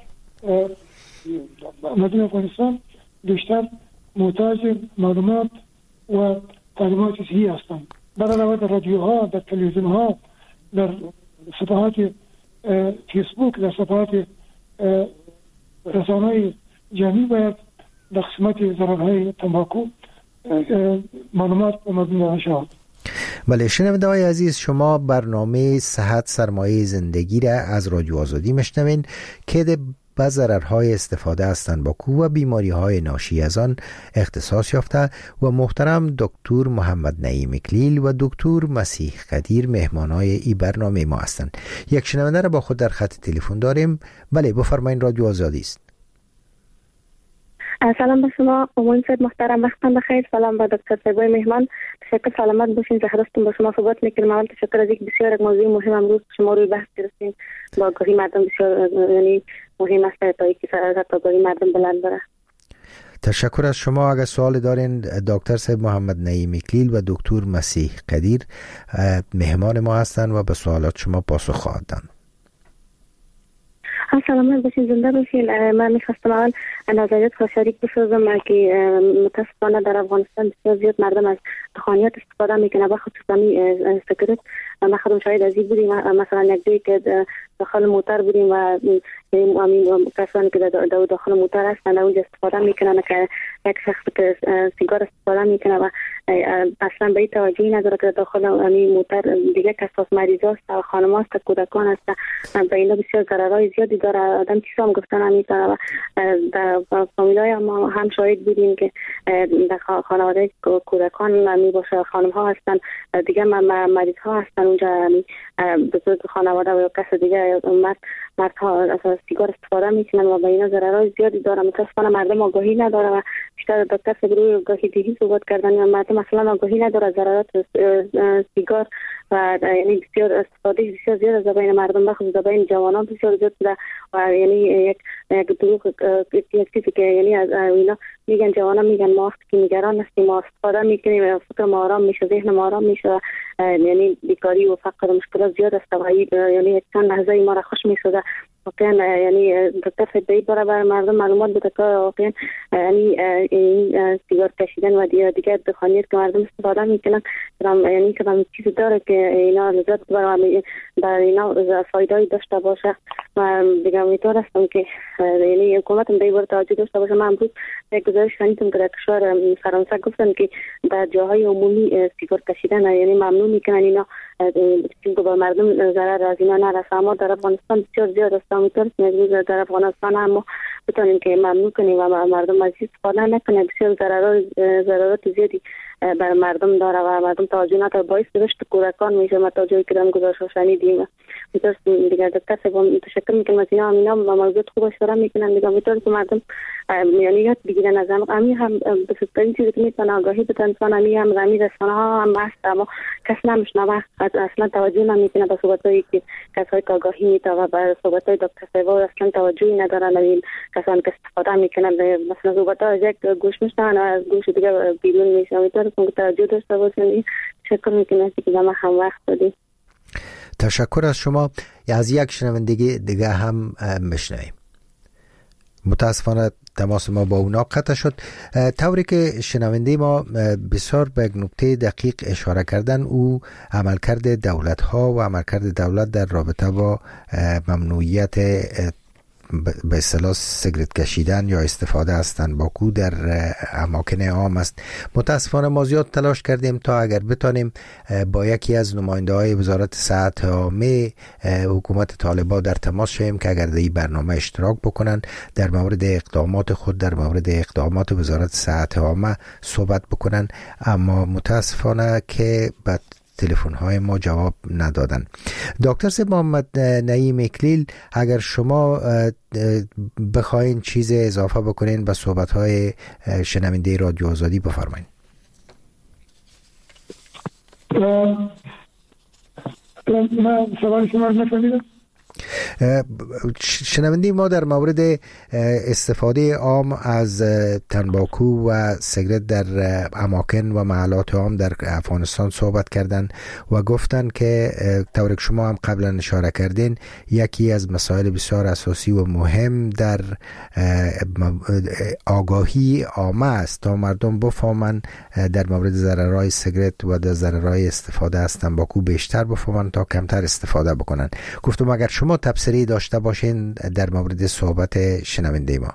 مردم افغانستان بیشتر محتاج معلومات و تعلیمات صحیح هستند. در علاوه در رادیوها، در تلویزیونها، در صفحات فیسبوک، در صفحات رسانه‌های جمعی باید در قسمت ضررهای تنباکو معلومات به مردم داده شود. بله شنونده‌های عزیز، شما برنامه صحت سرمایه زندگی را از رادیو آزادی میشنوین که به ضررهای استفاده از تنباکو و بیماری‌های ناشی از آن اختصاص یافته و محترم دکتر محمد نعیم اکلیل و دکتر مسیح قدیر مهمانای این برنامه ما هستند. یک شنونده را با خود در خط تلفن داریم. بله بفرمایید، رادیو آزادی است. سلام به شما امون صاحب محترم، وقتتون بخیر. سلام به دکتر صاحبای مهمان، تشکر، سلامت باشین. زهرستون با شما صحبت میکنم. اول تشکر از اینکه بسیار یک موضوع مهم امروز شما روی بحث گرفتین. با آگاهی مردم بسیار یعنی مهم است تا اینکه سرعت آگاهی مردم بلند بره. تشکر از شما. اگر سوال دارین دکتر صاحب محمد نعیم اکلیل و دکتر مسیح قدیر مهمان ما هستند و به سوالات شما پاسخ خواهند داد. سلامت باشین، زنده باشین. من میخواستم اول نظریات خود شریک بسازم که متاسفانه در افغانستان بسیار زیاد مردم از دخانیات استفاده میکنه، به خصوص سیگارت. ما خودم شاید از این بودیم، مثلا یک جایی که داخل موتر بودیم و همین کسانی که در داخل موتر هستند اونجا استفاده میکنن که یک شخص که سیگار استفاده میکنه و اصلا به این توجهی نداره که داخل همین موتر دیگه کساس مریض هست و خانم هست، کودکان هست، به اینا بسیار ضررهای زیادی داره. آدم چیزا هم گفتن همیتونه و در فامیلای ما هم شاهد بودیم که در خانواده کودکان می باشه خانم ها هستن، دیگه مریض ها هستن اونجا، بزرگ خانواده و کس دیگه مرد مردها از سیگار استفاده میکنن و به اینا ضررهای زیادی داره. متاسفانه مردم آگاهی نداره و بیشتر دکتر سبروی آگاهی دیگی صحبت کردن و مردم اصلا آگاهی نداره ضررات سیگار و یعنی بسیار استفاده بسیار زیاد از بین مردم، بخصوص از بین جوانان بسیار زیاد شده و یعنی یک یک دروغ یک چیزی که یعنی از اینا میگن، جوانان میگن ما وقتی که نگران هستیم ما استفاده میکنیم و فکر ما آرام میشه، ذهن ما آرام میشه، یعنی بیکاری و فقر و مشکلات زیاد است و یعنی یک چند لحظه ما را خوش میسازه. واقعا یعنی دکتر فدایی برای مردم معلومات بده که واقعا یعنی این سیگار کشیدن و دیگه دیگه دخانیات که مردم استفاده میکنن یعنی کدام چیزی داره که اینا لذت برای در اینا فایده داشته باشه و دیگه امیدوار هستم که یعنی حکومت هم به این توجه داشته باشه. من امروز یک گزارش شنیدم که در کشور فرانسه گفتن که در جاهای عمومی سیگار کشیدن یعنی ممنوع میکنن اینا چون به مردم ضرر از اینا نرسه، اما در افغانستان بسیار زیاد است. امیدوارم که در افغانستان هم بتونیم که ممنوع کنیم و مردم از استفاده نکنه. بسیار ضررات ضررات زیادی بر مردم داره و مردم توجه نداره، باعث رشد کودکان میشه. ما تا جایی که دارم گزارش شنیدیم میتونم دیگه دکتر صاحب تشکر میکنم از اینا، اینا موضوعات خوب اشاره میکنن دیگه. میتونم که مردم یعنی یاد بگیرن از هم همین هم به فکر چیزی که میتونن آگاهی بدن، چون همین هم رمی رسانه ها هم هست اما کس نمیشنوه، اصلا توجه نمیکنه به صحبتایی که کسایی که آگاهی میده و به صحبتای دکتر صاحب اصلا توجهی ندارن. این کسانی که استفاده میکنن مثلا صحبت‌ها از یک گوش میشنون و از گوش دیگه بیرون میشن. میتونم که توجه داشته باشین. تشکر میکنم که ما هم وقت دادید. تشکر از شما. از یک شنوندگی دیگه هم میشنویم. متاسفانه تماس ما با اونا قطع شد. طوری که شنونده ما بسیار به یک نکته دقیق اشاره کردن، او عملکرد دولت ها و عملکرد دولت در رابطه با ممنوعیت به اصطلاح سیگارت کشیدن یا استفاده از تنباکو در اماکن عام است. متاسفانه ما زیاد تلاش کردیم تا اگر بتانیم با یکی از نماینده های وزارت صحت عامه حکومت طالبان در تماس شویم که اگر در این برنامه اشتراک بکنن در مورد اقدامات خود در مورد اقدامات وزارت صحت عامه صحبت بکنن، اما متاسفانه که بعد تلفن های ما جواب ندادن. دکتر سید محمد نعیم اکلیل، اگر شما بخواین چیز اضافه بکنین به صحبت های شنونده رادیو آزادی بفرمایید. من سوال شما رو نفهمیدم. شنونده ما در مورد استفاده عام از تنباکو و سیگرت در اماکن و محلات عام در افغانستان صحبت کردن و گفتن که طور که شما هم قبلا اشاره کردین یکی از مسائل بسیار اساسی و مهم در آگاهی عامه است تا مردم بفهمن در مورد ضررهای سیگرت و در ضررهای استفاده از تنباکو بیشتر بفهمن تا کمتر استفاده بکنن. گفتم اگر شما تبصره داشته باشین در مورد صحبت شنونده ما.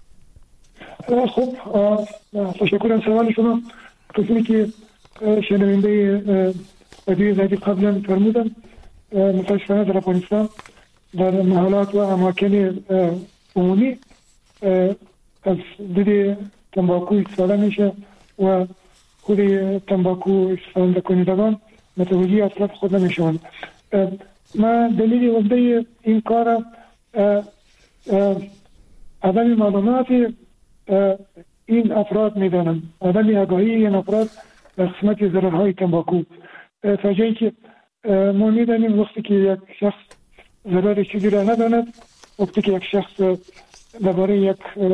خب تشکر از سوال شما. قسمی که شنونده رادیو آزادی قبلا فرمودن، متاسفانه در افغانستان در محلات و اماکن عمومی از دید تنباکو استفاده میشه و خود تنباکو استفاده کنندگان متوجه اصلاف خود نمیشوند. ما دلیل وجود این کار عدم معلومات این افراد میدانم، عدم آگاهی این افراد در قسمت ضررهای تنباکو. تا جایی که ما میدانیم وقتی که یک شخص ضرر چیزی را نداند، وقتی که یک شخص درباره یک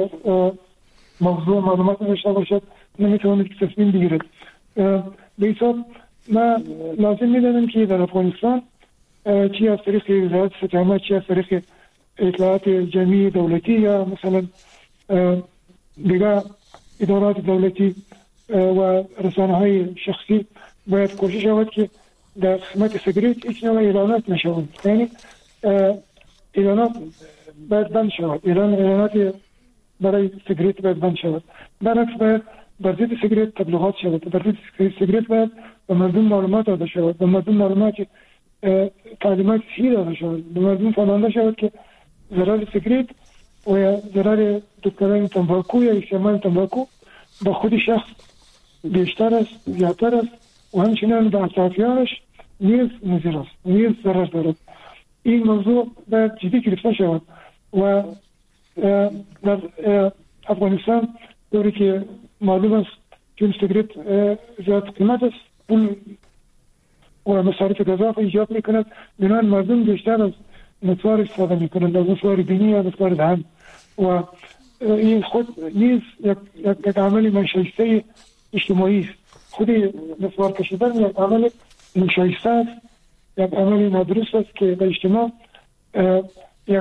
موضوع معلومات نداشته باشد نمیتواند که تصمیم بگیرد. به حساب ما لازم میدانیم که در افغانستان چی از طریق وزارت ستامه، چی از طریق اطلاعات جمعی دولتی یا مثلا دیگر ادارات دولتی و رسانه های شخصی باید کوشش شود که در قسمت سیگرت هیچ نوع اعلانات نشود. یعنی اعلانات باید بند شود، اعلان اعلانات برای سیگرت باید بند شود. برعکس باید در ضد سیگرت تبلیغات شود، در ضد سیگرت باید به مردم معلومات داده شود، به مردم معلومات تعلیمات صحیح داده شود، به مردم فهمانده شود که ضرر سیگرت و ضرر دکتران تنباکو یا استعمال تنباکو به خود شخص بیشتر است، زیادتر است و همچنین به اطرافیانش نیز مضر است، نیز ضرر دارد. این موضوع باید جدی گرفته شود و در افغانستان دوری که معلوم است که سیگرت زیاد قیمت است، اون و مصارف گزاف ایجاد میکند، بنابراین مردم بیشتر از نطوار استفاده میکنند، از نطوار دینی یا نطوار دهن و این خود نیز یک, یک, یک عمل منشایسته اجتماعی است. خود نطوار کشیدن یک عمل منشایسته است، یک عمل نادرست است که در اجتماع یک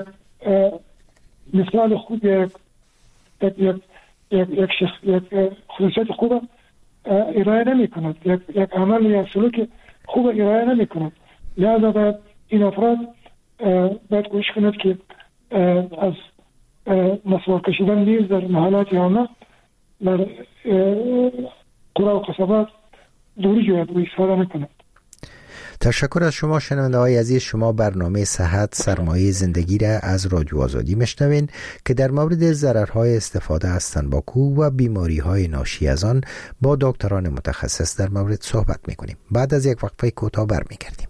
مثال خوب یک یک یک یک یک شخص یک خصوصیت خوب ارائه نمی کند، یک یک عمل یا سلوک خوب ارائه نمی کند. لذا باید این افراد باید کوشش کند که از مسواک کشیدن نیز در محلات عامه در قرى و قصبات دوری جوید و استفاده نکند. تشکر از شما شنونده های عزیز. شما برنامه صحت سرمایه زندگی را از رادیو آزادی میشنوین که در مورد ضررهای استفاده از تنباکو و بیماری های ناشی از آن با دکتران متخصص در مورد صحبت میکنیم. بعد از یک وقفه کوتاه برمیگردیم.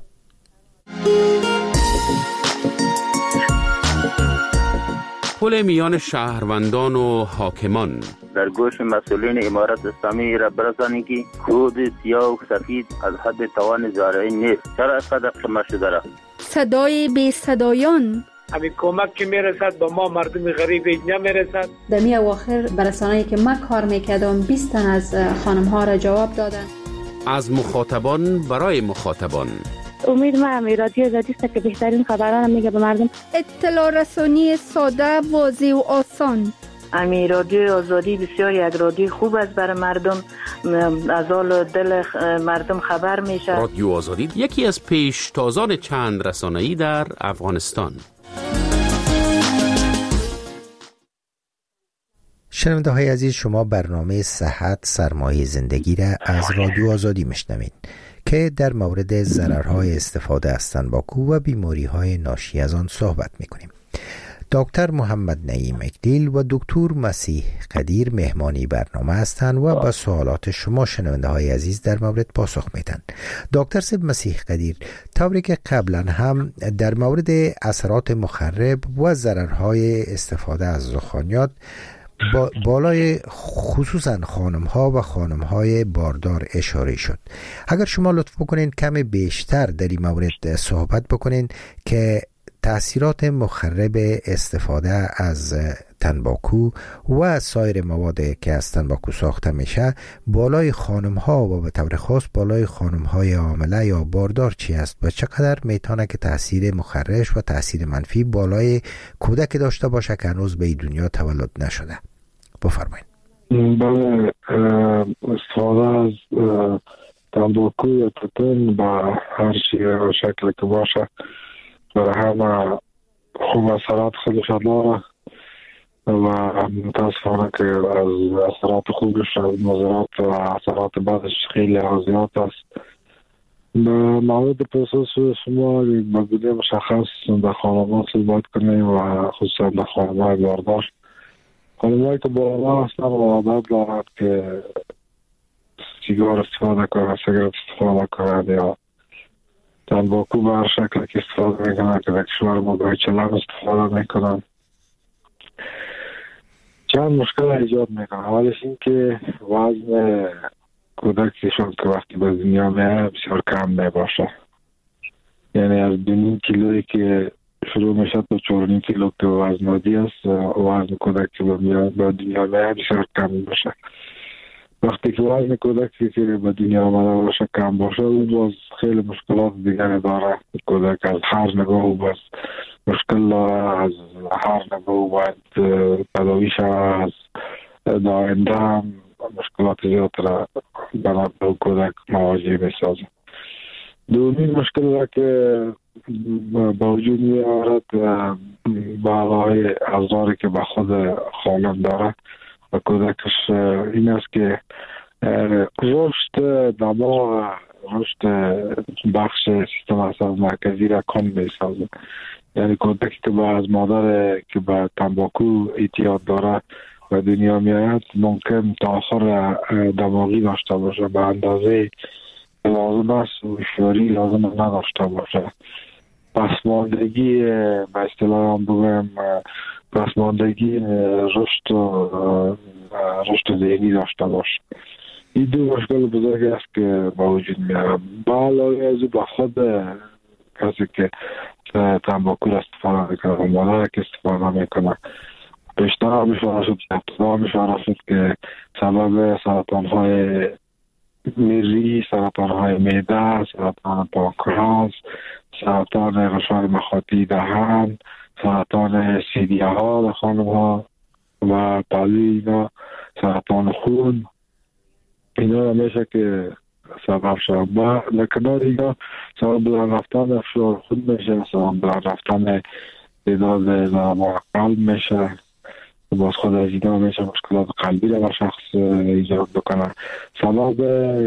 پل میان شهروندان و حاکمان در گوش مسئولین امارت اسلامی را برسانید که خود سیاه و سفید از حد توان زارعی نیست. چرا از قدر شما شده را صدای بی صدایان همین کمک که میرسد با ما مردم غریب اینجا میرسد. در می اواخر برسانه‌ای که من کار میکردم بیست تن از خانم ها را جواب دادن. از مخاطبان برای مخاطبان. امید ما هم رادیو آزادی است که بهترین خبران میگه به مردم. اطلاع رسانی ساده، واضح و آسان. امی رادیو آزادی بسیار یک رادیو خوب است برای مردم، از حال دل مردم خبر میشه. رادیو آزادی یکی از پیشتازان چند رسانه‌ای در افغانستان. شنونده های عزیز، شما برنامه صحت سرمایه زندگی را از رادیو آزادی میشنوید که در مورد ضررهای استفاده از تنباکو و بیماری‌های ناشی از آن صحبت می‌کنیم. دکتر محمد نعیم اکلیل و دکتر مسیح قدیر مهمانی برنامه هستند و به سوالات شما شنونده های عزیز در مورد پاسخ میدن. دکتر سید مسیح قدیر، طوری که قبلا هم در مورد اثرات مخرب و ضررهای استفاده از دخانیات با بالای خصوصا خانم ها و خانم های باردار اشاره شد، اگر شما لطف بکنین کمی بیشتر در این مورد صحبت بکنین که تأثیرات مخرب استفاده از تنباکو و سایر موادی که از تنباکو ساخته میشه بالای خانم ها و به طور خاص بالای خانم های حامله یا باردار چی است و چقدر میتونه که تأثیر مخرش و تأثیر منفی بالای کودک داشته باشه که هنوز به دنیا تولد نشده. بفرمایید. بله، استفاده از تنباکو یا توتون با هر شیء شکل که باشه برای همه خوب اثرات خودش داره و متاسفانه که از اثرات خوبش از مضرات و اثرات بعدش خیلی زیاد است. به مورد پرسش شما بگونه مشخص در خانمان صحبت کنیم و خصوصا در خانمان باردار. خانمایی که باردار هستن و عادت دارد که سیگار استفاده کنند، سیگار استفاده کنند یا تنباکو به هر شکل که استفاده میکنن که در کشور ما به چلم استفاده میکنن، چند مشکل ایجاد میکنن. اولش این که وزن کودکشون که وقتی به دنیا میاد بسیار کم میباشه، یعنی از دو نیم کیلویی که شروع میشه تا چهار و نیم کیلو که وزن عادی است، وزن کودک که به دنیا میاد بسیار کم میباشه. وقتی که وزن کودکی که به دنیا آمده باشه کم باشه، او باز خیلی مشکلات دیگری داره. کودک از هر نگاه باز مشکل داره، از هر نگاه باید تداوی شود، از داینده هم مشکلات زیاد را برای کودک مواجه میسازه. دومین مشکل را که با وجود می آورد بالای ازاری که به خود خانم داره و کودکش این است که رشد دماغ، رشد بخش سیستم عصب مرکزی را کم میسازه. یعنی کودکی که با از مادر که به تنباکو اعتیاد داره و دنیا میاد ممکن تأخر دماغی داشته باشه به اندازه لازم است و هوشیاری لازم نداشته باشه. پسماندگی به اصطلاح هم بگم پسماندگی رشد رشد ذهنی داشته باشه. این دو مشکل بزرگی است که با وجود میاد. بالای از با خود کسی که تنباکو استفاده میکنه و مادر که استفاده میکنه بیشتر هم میشاره شد ابتدا میشاره شد که سبب سرطان های میری، سرطان های معده، سرطان پانکراس، سرطان غشای مخاطی دهن، سرطان سیدیه ها در خانم ها و بعضی اینا سرطان خون، اینا همیشه که سبب شد. با لکنار اینا سبب بلند رفتن افشار خون میشه، سبب بلند رفتن تعداد ضربان قلب میشه، باز خود از اینا میشه مشکلات قلبی را بر شخص ایجاد بکنه. سبب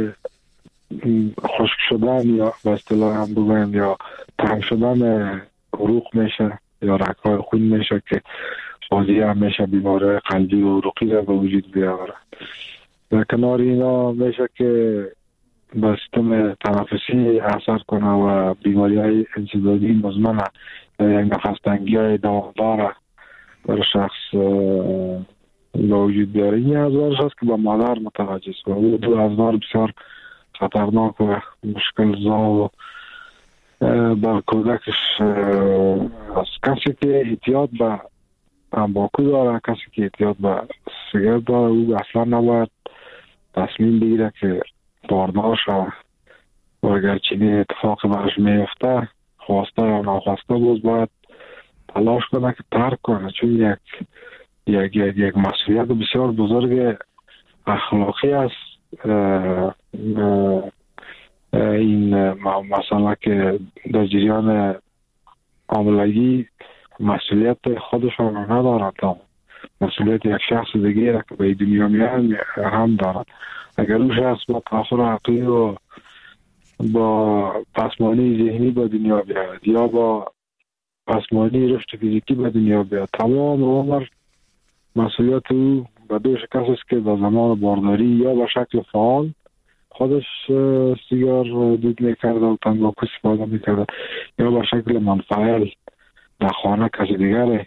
خشک شدن یا به اصطلاح هم بگویم یا تنگ شدن عروق میشه یا رگ‌های خون میشه که بازی هم میشه بیماری قلبی و عروقی را به وجود بیاورد. در کنار اینا میشه که به سیستم تنفسی اثر کنه و بیماری های انسدادی مزمنه یا یک نفس تنگی های دوامدار برای شخص به وجود بیاره. این ازوارش هست که با مادر متوجه است و او دو ازوار بسیار خطرناک و مشکل زا با کودکش از کسی که اعتیاد به تنباکو داره، کسی که اعتیاد به سیگار داره، او اصلا نباید تصمیم بگیره که باردار شود و اگر چنین اتفاق برش میفته خواسته یا ناخواسته باز باید تلاش کنه که ترک کنه، چون یک یک یک, یک مسئولیت بسیار بزرگ اخلاقی است. اه اه این مثلا که در جریان عاملگی مسئولیت خودشان ندارد، مسئولیت یک شخص دیگه را که به دنیا میاد هم دارد. اگر اون شخص با تأخر عقلی و با پسمانی ذهنی به دنیا بیاد یا با آسمانی رشد فیزیکی به دنیا بیاد. تمام عمر مسئولیت او به دوش کسی است که در زمان بارداری یا به شکل فعال خودش سیگار دود میکرده و تنباکو استفاده میکرده یا به شکل منفعل در خانه کسی دیگر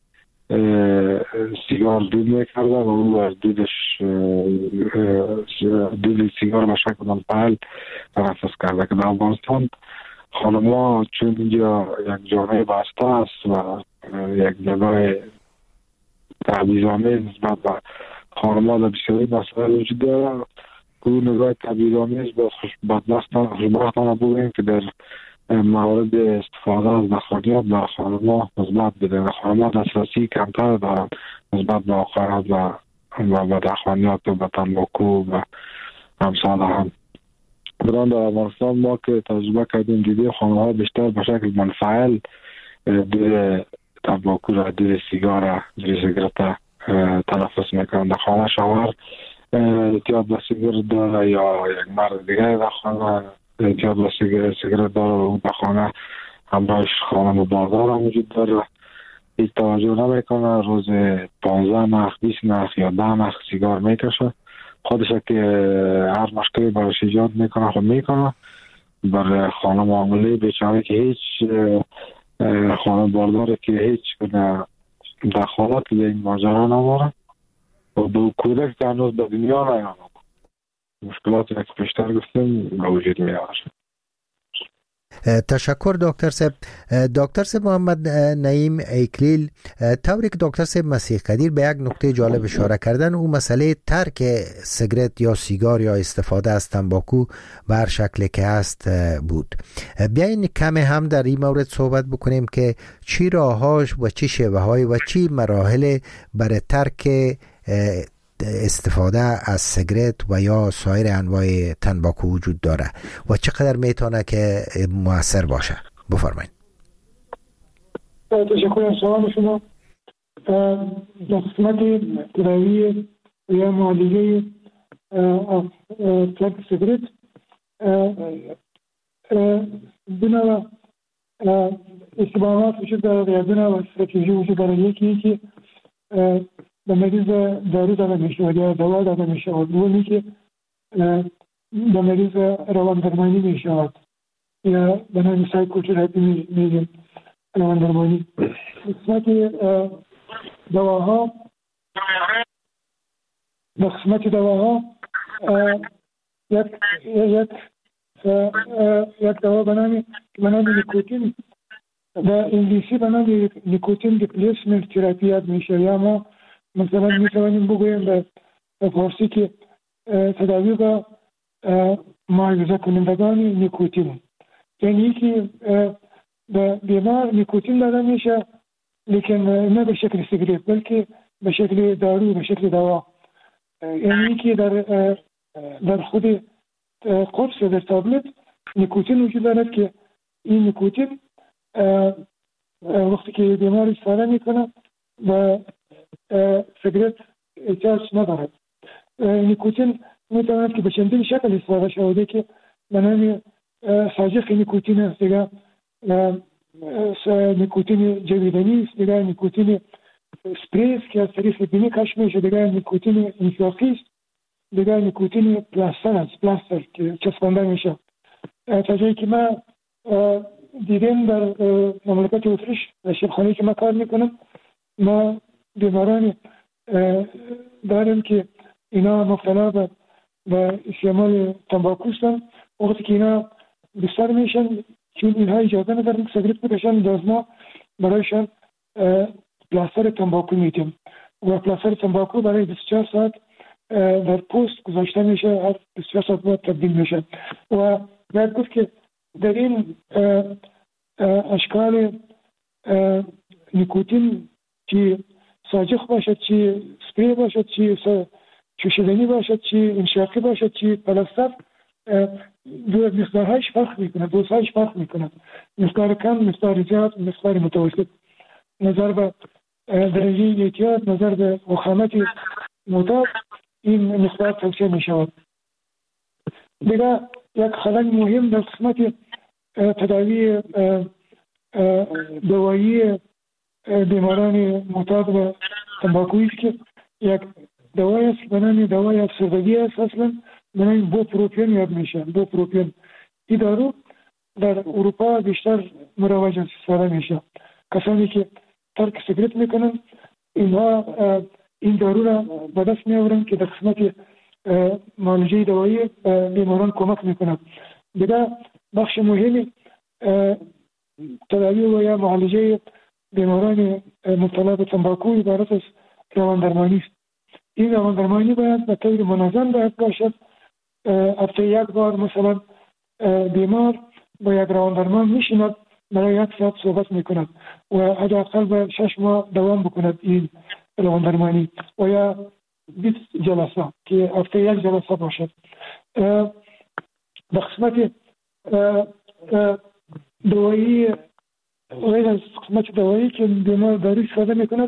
سیگار دود میکرده و او از دودش دود سیگار به شکل منفعل تنفس کرده که در افغانستان خانما چون اینجا یک جامعه بسته است و یک جامعه تبعیض‌آمیز نسبت به خانما در بسیاری مسائل وجود داره. او نگاه تبعیض‌آمیز به خوشبختانه بگوییم که در موارد استفاده از دخانیات به خانما مثبت بده. خانما دسترسی کمتر دارند نسبت به آخرات و به دخانیات و به تنباکو و امثال هم. بران در افغانستان ما که تجربه کردیم دیدیم خانم‌ها بیشتر به شکل منفعل دور تنباکو را، دور سیگار را، دور سیگارت تنفس میکنند. در خانه شوهر اعتیاد به سیگارت داره یا یک مرد دیگر در خانه اعتیاد به سیگارت داره و در خانه همراهش خانم بازار هم وجود داره. هیچ توجه نمیکنه، روز پانزده نخ، بیست نخ یا ده نخ سیگار میکشه. خودش که هر مشکلی برایش ایجاد میکنه خود میکنه. برای خانم عاملی بیچاره که هیچ خانم بارداره که هیچ دخالت به این ماجرا نداره و دو کودک که هنوز به دنیا نیامد مشکلات که پیشتر گفتیم به وجود می آورد. تشکر دکتر صاحب. دکتر صاحب محمد نعیم ایکلیل، طوری که دکتر صاحب مسیح قدیر به یک نکته جالب اشاره کردن، او مسئله ترک سیگارت یا سیگار یا استفاده از تنباکو به هر شکل که هست بود. بیاین کمی هم در این مورد صحبت بکنیم که چی راهاش و چی شیوه های و چی مراحل برای ترک استفاده از سیگارت و یا سایر انواع تنباکو وجود داره و چقدر میتونه که مؤثر باشه. بفرمایید. تشکر از سوال شما. در قسمت تداوی یا معالجه ترک سیگارت دو استقامات وجود داره یا دو نوع استراتژی وجود داره. یکی که به مریض دارو داده میشه یا دوا داده میشه و دومی که به مریض روان درمانی میشه یا به نام سایکوتراپی میگیم روان درمانی. قسمت دواها به قسمت دواها یک یک یک دوا به نام به نام نیکوتین به انگلیسی به نام نیکوتین ریپلیسمنت تراپی یاد میشه یا ما مثلا میتوانیم بگوییم به فارسی که تداوی با معالجه کنندگان نیکوتین، یعنی که به بیمار نیکوتین داده میشه لیکن نه به شکل سیگارت بلکه به شکل دارو، به شکل دوا. یعنی که در در خود قرص در تابلت نیکوتین وجود دارد که این نیکوتین وقتی که بیمار استفاده میکنه و سیگارت احتیاج ندارد. نیکوتین میتواند که به چندین شکل استفاده شده که به نام ساجق نیکوتین است، دیگر نیکوتین جویدنی است، دیگر نیکوتین اسپری است که از طریق بینی کشف میشه، دیگر نیکوتین انفلاقی است، دیگر نیکوتین پلاستر است، پلاستر که چسبانده میشه. تا جایی که ما دیدیم در مملکت اتریش در شبخانه که ما کار میکنم، ما بیماران داریم که اینا مبتلا به به استعمال تنباکو هستند. وقتی که اینا بستر میشن چون اینها اجازه ندارن که سیگارت بکشن، باز ما برایشان پلاستر تنباکو میدیم و پلاستر تنباکو برای بیست و چهار ساعت در پوست گذاشته میشه، هر بیست و چهار ساعت بعد تبدیل میشه. و باید گفت که در این اشکال نیکوتین چی ساجق باشد، چی سپری باشد، چی چوشیدنی باشد، چی انشاقی باشد، چی پلاستر، دو مقدارهایش فرق میکنه، دوزهایش فرق میکنه. مقدار کم، مقدار زیاد، مقدار متوسط. نظر به درجه اعتیاد، نظر به وخامت معتاد، این مقدار توصیه میشود. دیگه یک خلل مهم در قسمت تداوی دوایی بیماران معتاد به تنباکویی است که یک دوایی است به نام دوای افسردگی است، اصلا به نام بوپروپین یاد میشه. بوپروپین این دارو در اروپا بیشتر مروج استفاده میشه. کسانی که ترک سیگارت میکنن اینها این دارو را به دست میآورن که در قسمت معالجه دوایی بیماران کمک میکنه. دیگه بخش مهمی تداوی و یا معالجه بیماران مبتلا به تنباکو عبارت از رواندرمانی است. این رواندرمانی باید به طور منظم باید باشد. هفته یک بار مثلا بیمار با یک رواندرمان میشیند، برای یک ساعت صحبت میکند و حداقل باید شش ماه دوام بکند این رواندرمانی و یا بیست جلسه که هفته یک جلسه باشد. به قسمت دوایی غیر از قسمت دوایی که بیمار دارو استفاده میکند،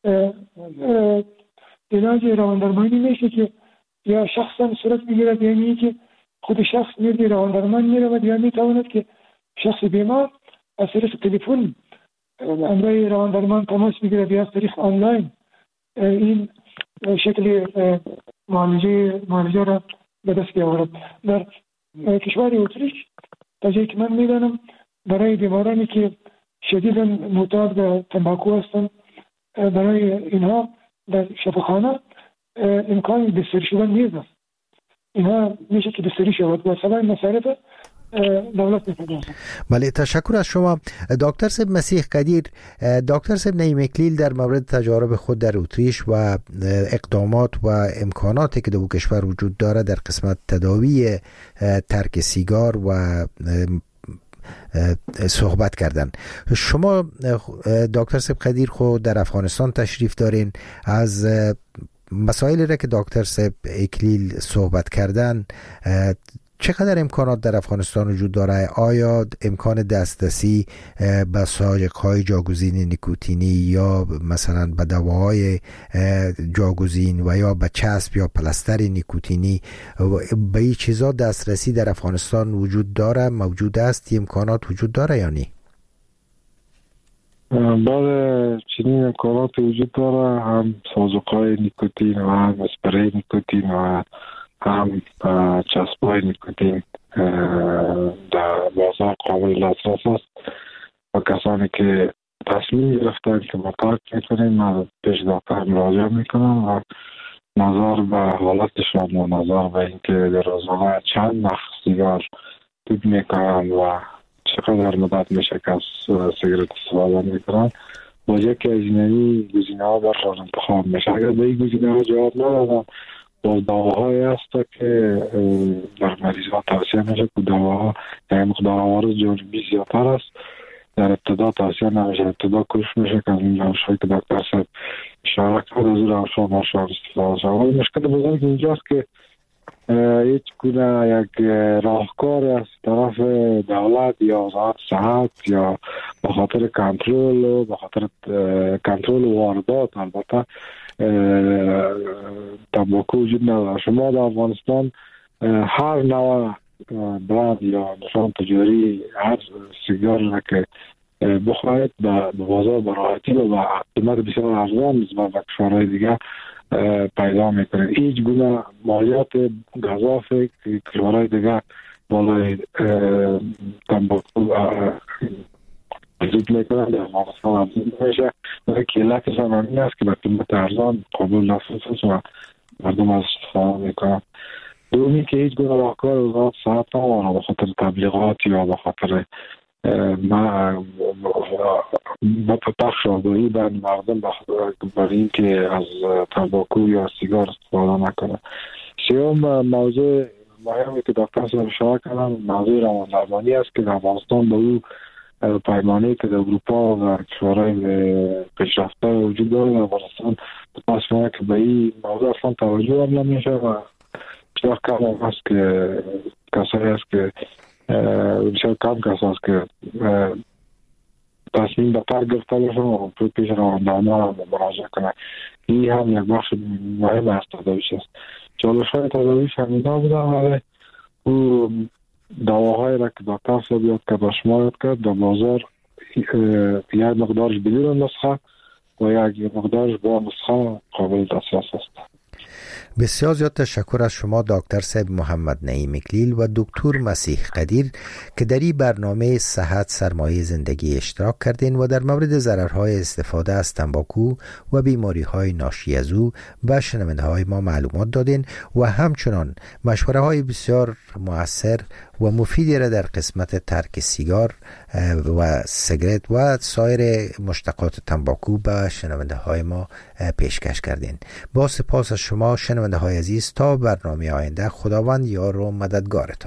علاج رواندرمانی میشه که یا شخصا صورت میگیرد، یعنی که خود شخص میره رواندرمان میرود یا میتواند که شخص بیمار از طریق تلفن امرای رواندرمان تماس میگیرد یا از طریق آنلاین این شکل معالجه معالجه را به دست بیاورد. در کشور اتریش تا جایی که من میدانم برای بیمارانی که شدیداً معتاد به تنباکو هستند، برای اینها در شفاخانه امکان بستری شدن نیست. اینها میشه که بستری شود و سبب مصارف دولت میپردازد. بله، تشکر از شما دکتر صاحب مسیح قدیر. دکتر صاحب نعیم اکلیل در مورد تجارب خود در اتریش و اقدامات و امکاناتی که در او کشور وجود داره در قسمت تداوی ترک سیگار و صحبت کردن. شما دکتر صاحب قدیر خود در افغانستان تشریف دارین. از مسائلی را که دکتر صاحب اکلیل صحبت کردن، چقدر امکانات در افغانستان وجود داره؟ آیا امکان دسترسی به ساجق‌های جاگزین نیکوتینی یا مثلا به دواهای جاگزین و یا به چسب یا پلاستر نیکوتینی، به این چیزا دسترسی در افغانستان وجود داره، موجود است، امکانات وجود داره یا نه؟ بله، چنین امکانات وجود داره، هم ساجق‌های نیکوتین و هم اسپری نیکوتین و هم چسبای نیکوتین در بازار قابل دسترس است و کسانی که تصمیم گرفتن که ما ترک میکنیم من پیش دکتر مراجعه میکنم و نظر به حالتشان و نظر به اینکه در روزانه چند نخ سیگار دود میکنن و چقدر مدت میشه که از سیگارت استفاده میکنن با یکی از اینایی گزینه ها برشان انتخاب میشه. اگر به این گزینه ها جواب ندادن، باز دواهایی هست که در مریض ها توصیه میشه که دواها یعنی مقدار عوارض جانبی زیادتر است، در ابتدا توصیه نمیشه. ابتدا کوشش میشه که از این روشهایی که دکتر صاحب اشاره کرد از این روشها ماشاءالله استفاده شود. مشکل بزرگ اینجاست که هیچ گونه یک راهکار از طرف دولت یا وزارت صحت یا به خاطر کنترل و به خاطر کنترل واردات البته تنباکو وجود نداره. شما در افغانستان هر نوع برند یا نشان تجاری هر سیگار را که بخواهید به بازار به راحتی و به قیمت بسیار ارزان نسبت به کشورهای دیگه پیدا میکنید. هیچ گونه مالیات گزافه که کشورهای دیگه بالای تنباکو وجود میکنن در افغانستان افزود میشه. که علتش هم این است که به قیمت ارزان قابل دسترس است و مردم از استفاده میکنن. دومی که هیچ گونه راهکار وزارت صحت نداره به خاطر تبلیغات یا به خاطر ما پخش آگاهی بر مردم برای این که از تنباکو یا سیگار استفاده نکنه. سیوم موضوع مهمی که دکتر صاحب اشاره کردن موضوع رواندرمانی است که در افغانستان به او پیمانه‌ای که در اروپا و کشورهای پیشرفته وجود داره در افغانستان متاسفانه که به این موضوع اصلا توجه هم نمیشه و بسیار کم هم هست که کسایی هست که بسیار کم کس هست که تصمیم به ترک گرفته باشن و پیش رواندرمان هم مراجعه کنن. این هم یک بخش مهم از تداویش است. چالش های تداویش هم اینا بودن ولی او دواهایی را که دکتر صاحب یاد کرد و شما یاد کرد در بازار یک مقدارش بدون نسخه و یک مقدارش با نسخه قابل دسترس است. بسیار زیاد تشکر از شما دکتر صاحب محمد نعیم اکلیل و دکتر مسیح قدیر که در این برنامه صحت سرمایه زندگی اشتراک کردین و در مورد ضررهای استفاده از تنباکو و بیماری‌های ناشی از او به شنونده‌های ما معلومات دادین و همچنان مشوره‌های بسیار مؤثر و مفیدی را در قسمت ترک سیگار و سیگرت و سایر مشتقات تنباکو به شنونده‌های ما پیشکش کردین. با سپاس از شما شنونده های عزیز، تا برنامه آینده خداوند یار و مددگارتان.